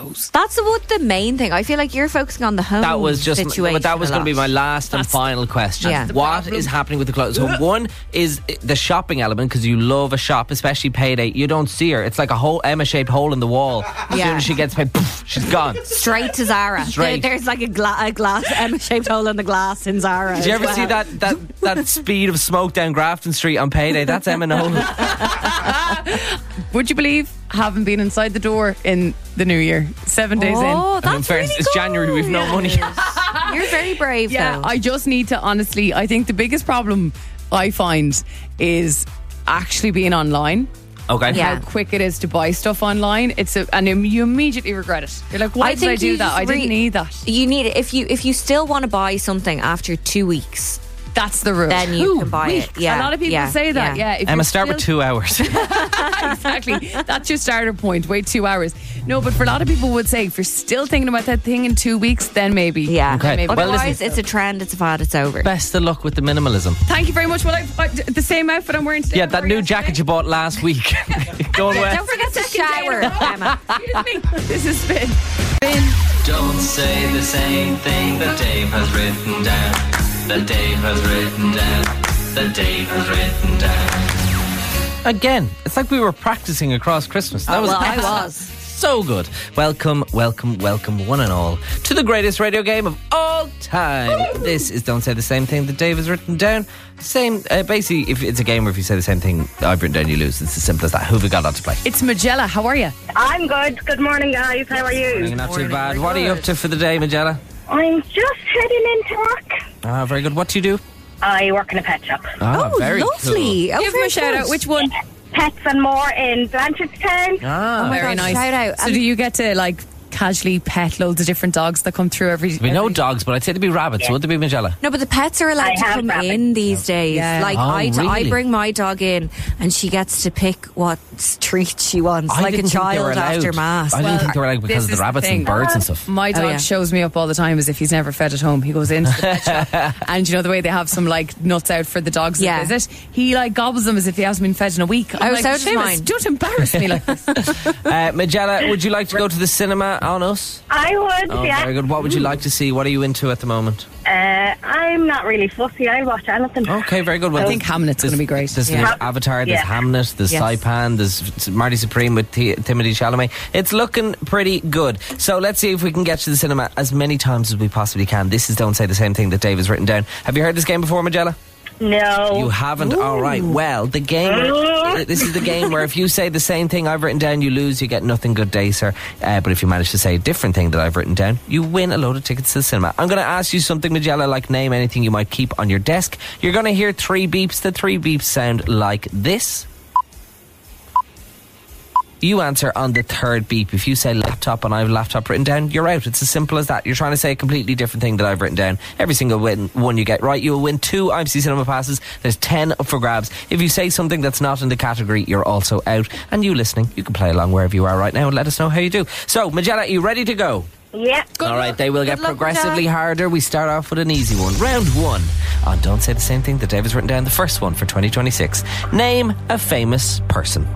clothes. That's what the main thing. I feel like you're focusing on the home That was just, situation. but that was a going to be lot. my last and That's- final question. Yeah. What is happening with the clothes? So one is the shopping element, because you love a shop, especially payday. You don't see her. It's like a whole Emma-shaped hole in the wall. As Yeah. soon as she gets paid, poof, she's gone. Straight to Zara. Straight. There- there's like a, gla- a glass Emma-shaped hole in the glass in Zara. Did you as ever well. see that, that that speed of smoke down Grafton Street on payday? That's Emma Nolan. Would you believe haven't been inside the door in the new year? Seven days in. Oh, And in that's fairness, really it's January, we've no money. You're very brave, Yeah, though. I just need to honestly, I think the biggest problem I find is actually being online. Okay. Yeah. How quick it is to buy stuff online. It's a, and you immediately regret it. You're like, why I did I think do you that? just I didn't re- need that. You need it if you if you still want to buy something after two weeks. That's the rule. Then you Two can buy weeks. it. Yeah, a lot of people yeah, say that. yeah. Yeah, if Emma, you're start with still- two hours. Exactly. That's your starter point. Wait two hours. No, but for a lot of people would say if you're still thinking about that thing in two weeks, then maybe. Yeah. Okay. Maybe. Well, Otherwise, listen. it's a trend. It's a fad. It's over. Best of luck with the minimalism. Thank you very much. Well, I've, I, the same outfit I'm wearing today. Yeah, that new jacket you bought last week. Going well. Don't forget to shower, Emma. Excuse me. This is Spin. Spin. Don't say the same thing that Dave has written down. That Dave has written down. That Dave has written down. Again, it's like we were practicing across Christmas. That Oh, was well, I excellent. was. So good. Welcome, welcome, welcome, one and all, to the greatest radio game of all time. This is Don't Say the Same Thing that Dave has written down. Same, uh, basically, if it's a game where if you say the same thing I've written down, you lose. It's as simple as that. Who have we got on to play? It's Magella. How are you? I'm good. Good morning, guys. How are you? Not too bad. What are you up to for the day, Magella? I'm just heading into work. Ah, very good. What do you do? I work in a pet shop. Ah, Oh, very lovely. cool. Oh, Give them very a shout out. good. Which one? Pets and More in Blanchardstown. Ah, Oh my Very God, nice. shout out. So And- do you get to like casually pet loads of different dogs that come through every? we know every- dogs, but I'd say they'd be rabbits. Yeah. Would they be, Magella? No, but the pets are allowed I to have come rabbits. in these days. Yeah. Like Oh, I, I really? bring my dog in, and she gets to pick what treat she wants, I like a didn't think they were child after allowed. mass. I didn't Well, think they were allowed because this of the is the rabbits and thing. birds and stuff. My dog Oh, yeah. shows me up all the time as if he's never fed at home. He goes into the pet shop, and you know the way they have some like nuts out for the dogs Yeah. that visit. He like gobbles them as if he hasn't been fed in a week. I'm Oh, like, so does Seamus, mine. don't embarrass me like this. Uh, Magella, would you like to go to the cinema on us? I would, Oh, yeah. very good. What would you like to see? What are you into at the moment? Uh, I'm not really fussy. I'll watch anything. Okay, very good. Well, I think Hamlet's going to be great. There's Yeah. the Avatar, there's Yeah. Hamnet, there's Yes. Saipan, there's Marty Supreme with T- Timothy Chalamet. It's looking pretty good. So let's see if we can get to the cinema as many times as we possibly can. This is Don't Say the Same Thing that Dave has written down. Have you heard this game before, Magella? No. You haven't? All right. Well, the game. uh, This is the game where if you say the same thing I've written down, you lose. You get nothing. Good day, sir. Uh, but if you manage to say a different thing that I've written down, you win a load of tickets to the cinema. I'm going to ask you something, Magella, like name anything you might keep on your desk. You're going to hear three beeps. The three beeps sound like this. You answer on the third beep. If you say laptop and I have laptop written down, you're out. It's as simple as that. You're trying to say a completely different thing that I've written down. Every single win, one you get right, you'll win two I M C Cinema passes. There's ten up for grabs. If you say something that's not in the category, you're also out. And you listening, you can play along wherever you are right now and let us know how you do. So, Magella, are you ready to go? Yeah. All right, they will get luck, progressively Magella. harder. We start off with an easy one. Round one on Don't Say the Same Thing that Dave has written down. The first one for twenty twenty-six. Name a famous person.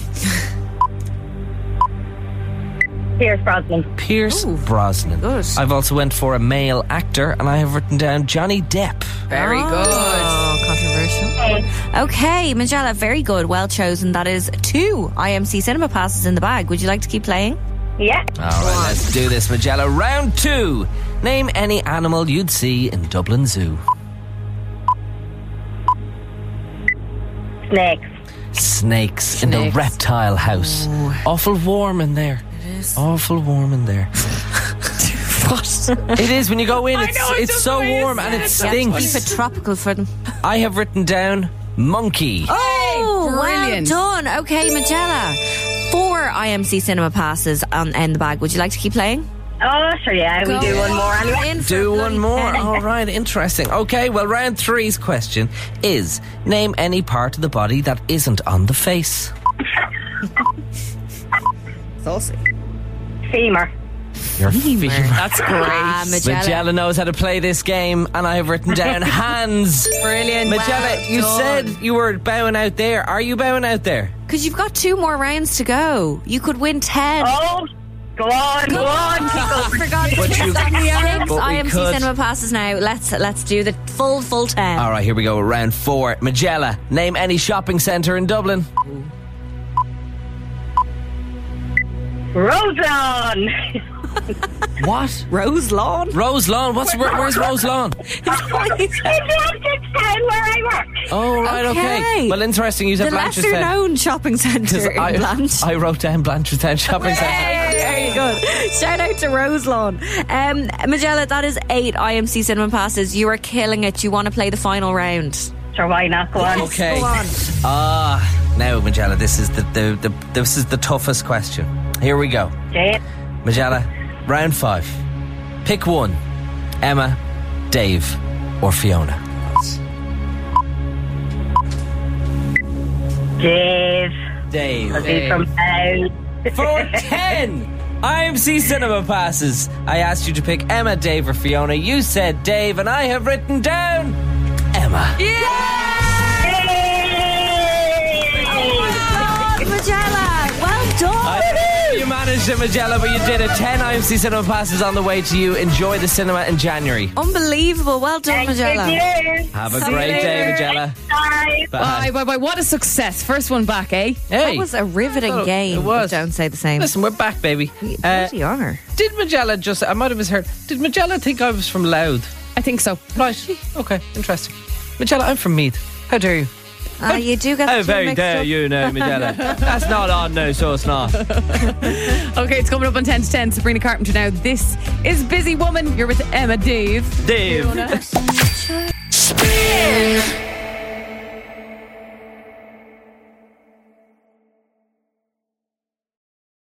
Pierce Brosnan. Pierce Brosnan. good. I've also went for a male actor, and I have written down Johnny Depp. Very Oh, good. controversial. Okay, Magella, very good. Well chosen. That is two I M C Cinema passes in the bag. Would you like to keep playing? Yeah. All right, let's do this, Magella. Round two. Name any animal you'd see in Dublin Zoo. Snakes. Snakes, in the Snakes. reptile house. Awful warm in there. It is. Awful warm in there. What? It is when you go in. I It's know, I it's don't so know why warm you and it said Keep stinks. it tropical for them. I have written down monkey. Oh, brilliant. well done. Okay, Magella. Four I M C Cinema passes on in the bag. Would you like to keep playing? Oh, sure, yeah. Go We'll do one more anyway. In for Do a one bloody more. penny. All right, interesting. Okay, well, round three's question is name any part of the body that isn't on the face. Saucy. Femur. Your femur. That's great. Ah, Magella. Magella knows how to play this game, and I have written down hands. Brilliant. Magella, Well you done. said you were bowing out there. Are you bowing out there? Because you've got two more rounds to go. You could win ten. Oh, go on, go Good on. For God's But sake, you- that's but six we I M C could- cinema passes now. Let's let's do the full full ten. All right, here we go. Round four. Magella, name any shopping centre in Dublin. Roselawn. What? Rose Lawn? Rose Lawn. What's where, where's Rose Lawn? It's just the town where I work. Oh, right, okay. Okay. Well, interesting. You said The lesser Blanchardstown. known shopping centre in I, Blanche. I wrote down Blanchardstown Shopping Centre. Very good. Shout out to Roselawn. Um, Magella, that is eight I M C cinema passes. You are killing it. You want to play the final round? Sure, why not? Go on. Okay. Go on. Ah, now Magella, this is the, the, the this is the toughest question. Here we go. Jane. Magella, round five. Pick one. Emma, Dave, or Fiona. Dave. Dave. I'll be from out. For ten I M C cinema passes, I asked you to pick Emma, Dave, or Fiona. You said Dave, and I have written down Emma. Oh, Magella, well done. I know you managed it, Magella, but you did it. ten I M C cinema passes on the way to you. Enjoy the cinema in January. Unbelievable. Well done, Magella. Have a great day, Magella. Bye. Bye, bye, bye. What a success. First one back, eh? Hey. That was a riveting Oh, game. it was. Don't say the same. Listen, we're back, baby. Uh, Bloody honour. did Magella just, I might have misheard, did Magella think I was from Louth? I think so. Right. Okay, interesting. Magella, I'm from Meath. How dare you? Uh, you do get How the two very mixed dare up. you know, Magella. That's not on now, so it's not. Okay, it's coming up on ten to ten. Sabrina Carpenter now. This is Busy Woman. You're with Emma, Dave. Dave. Fiona. Spin.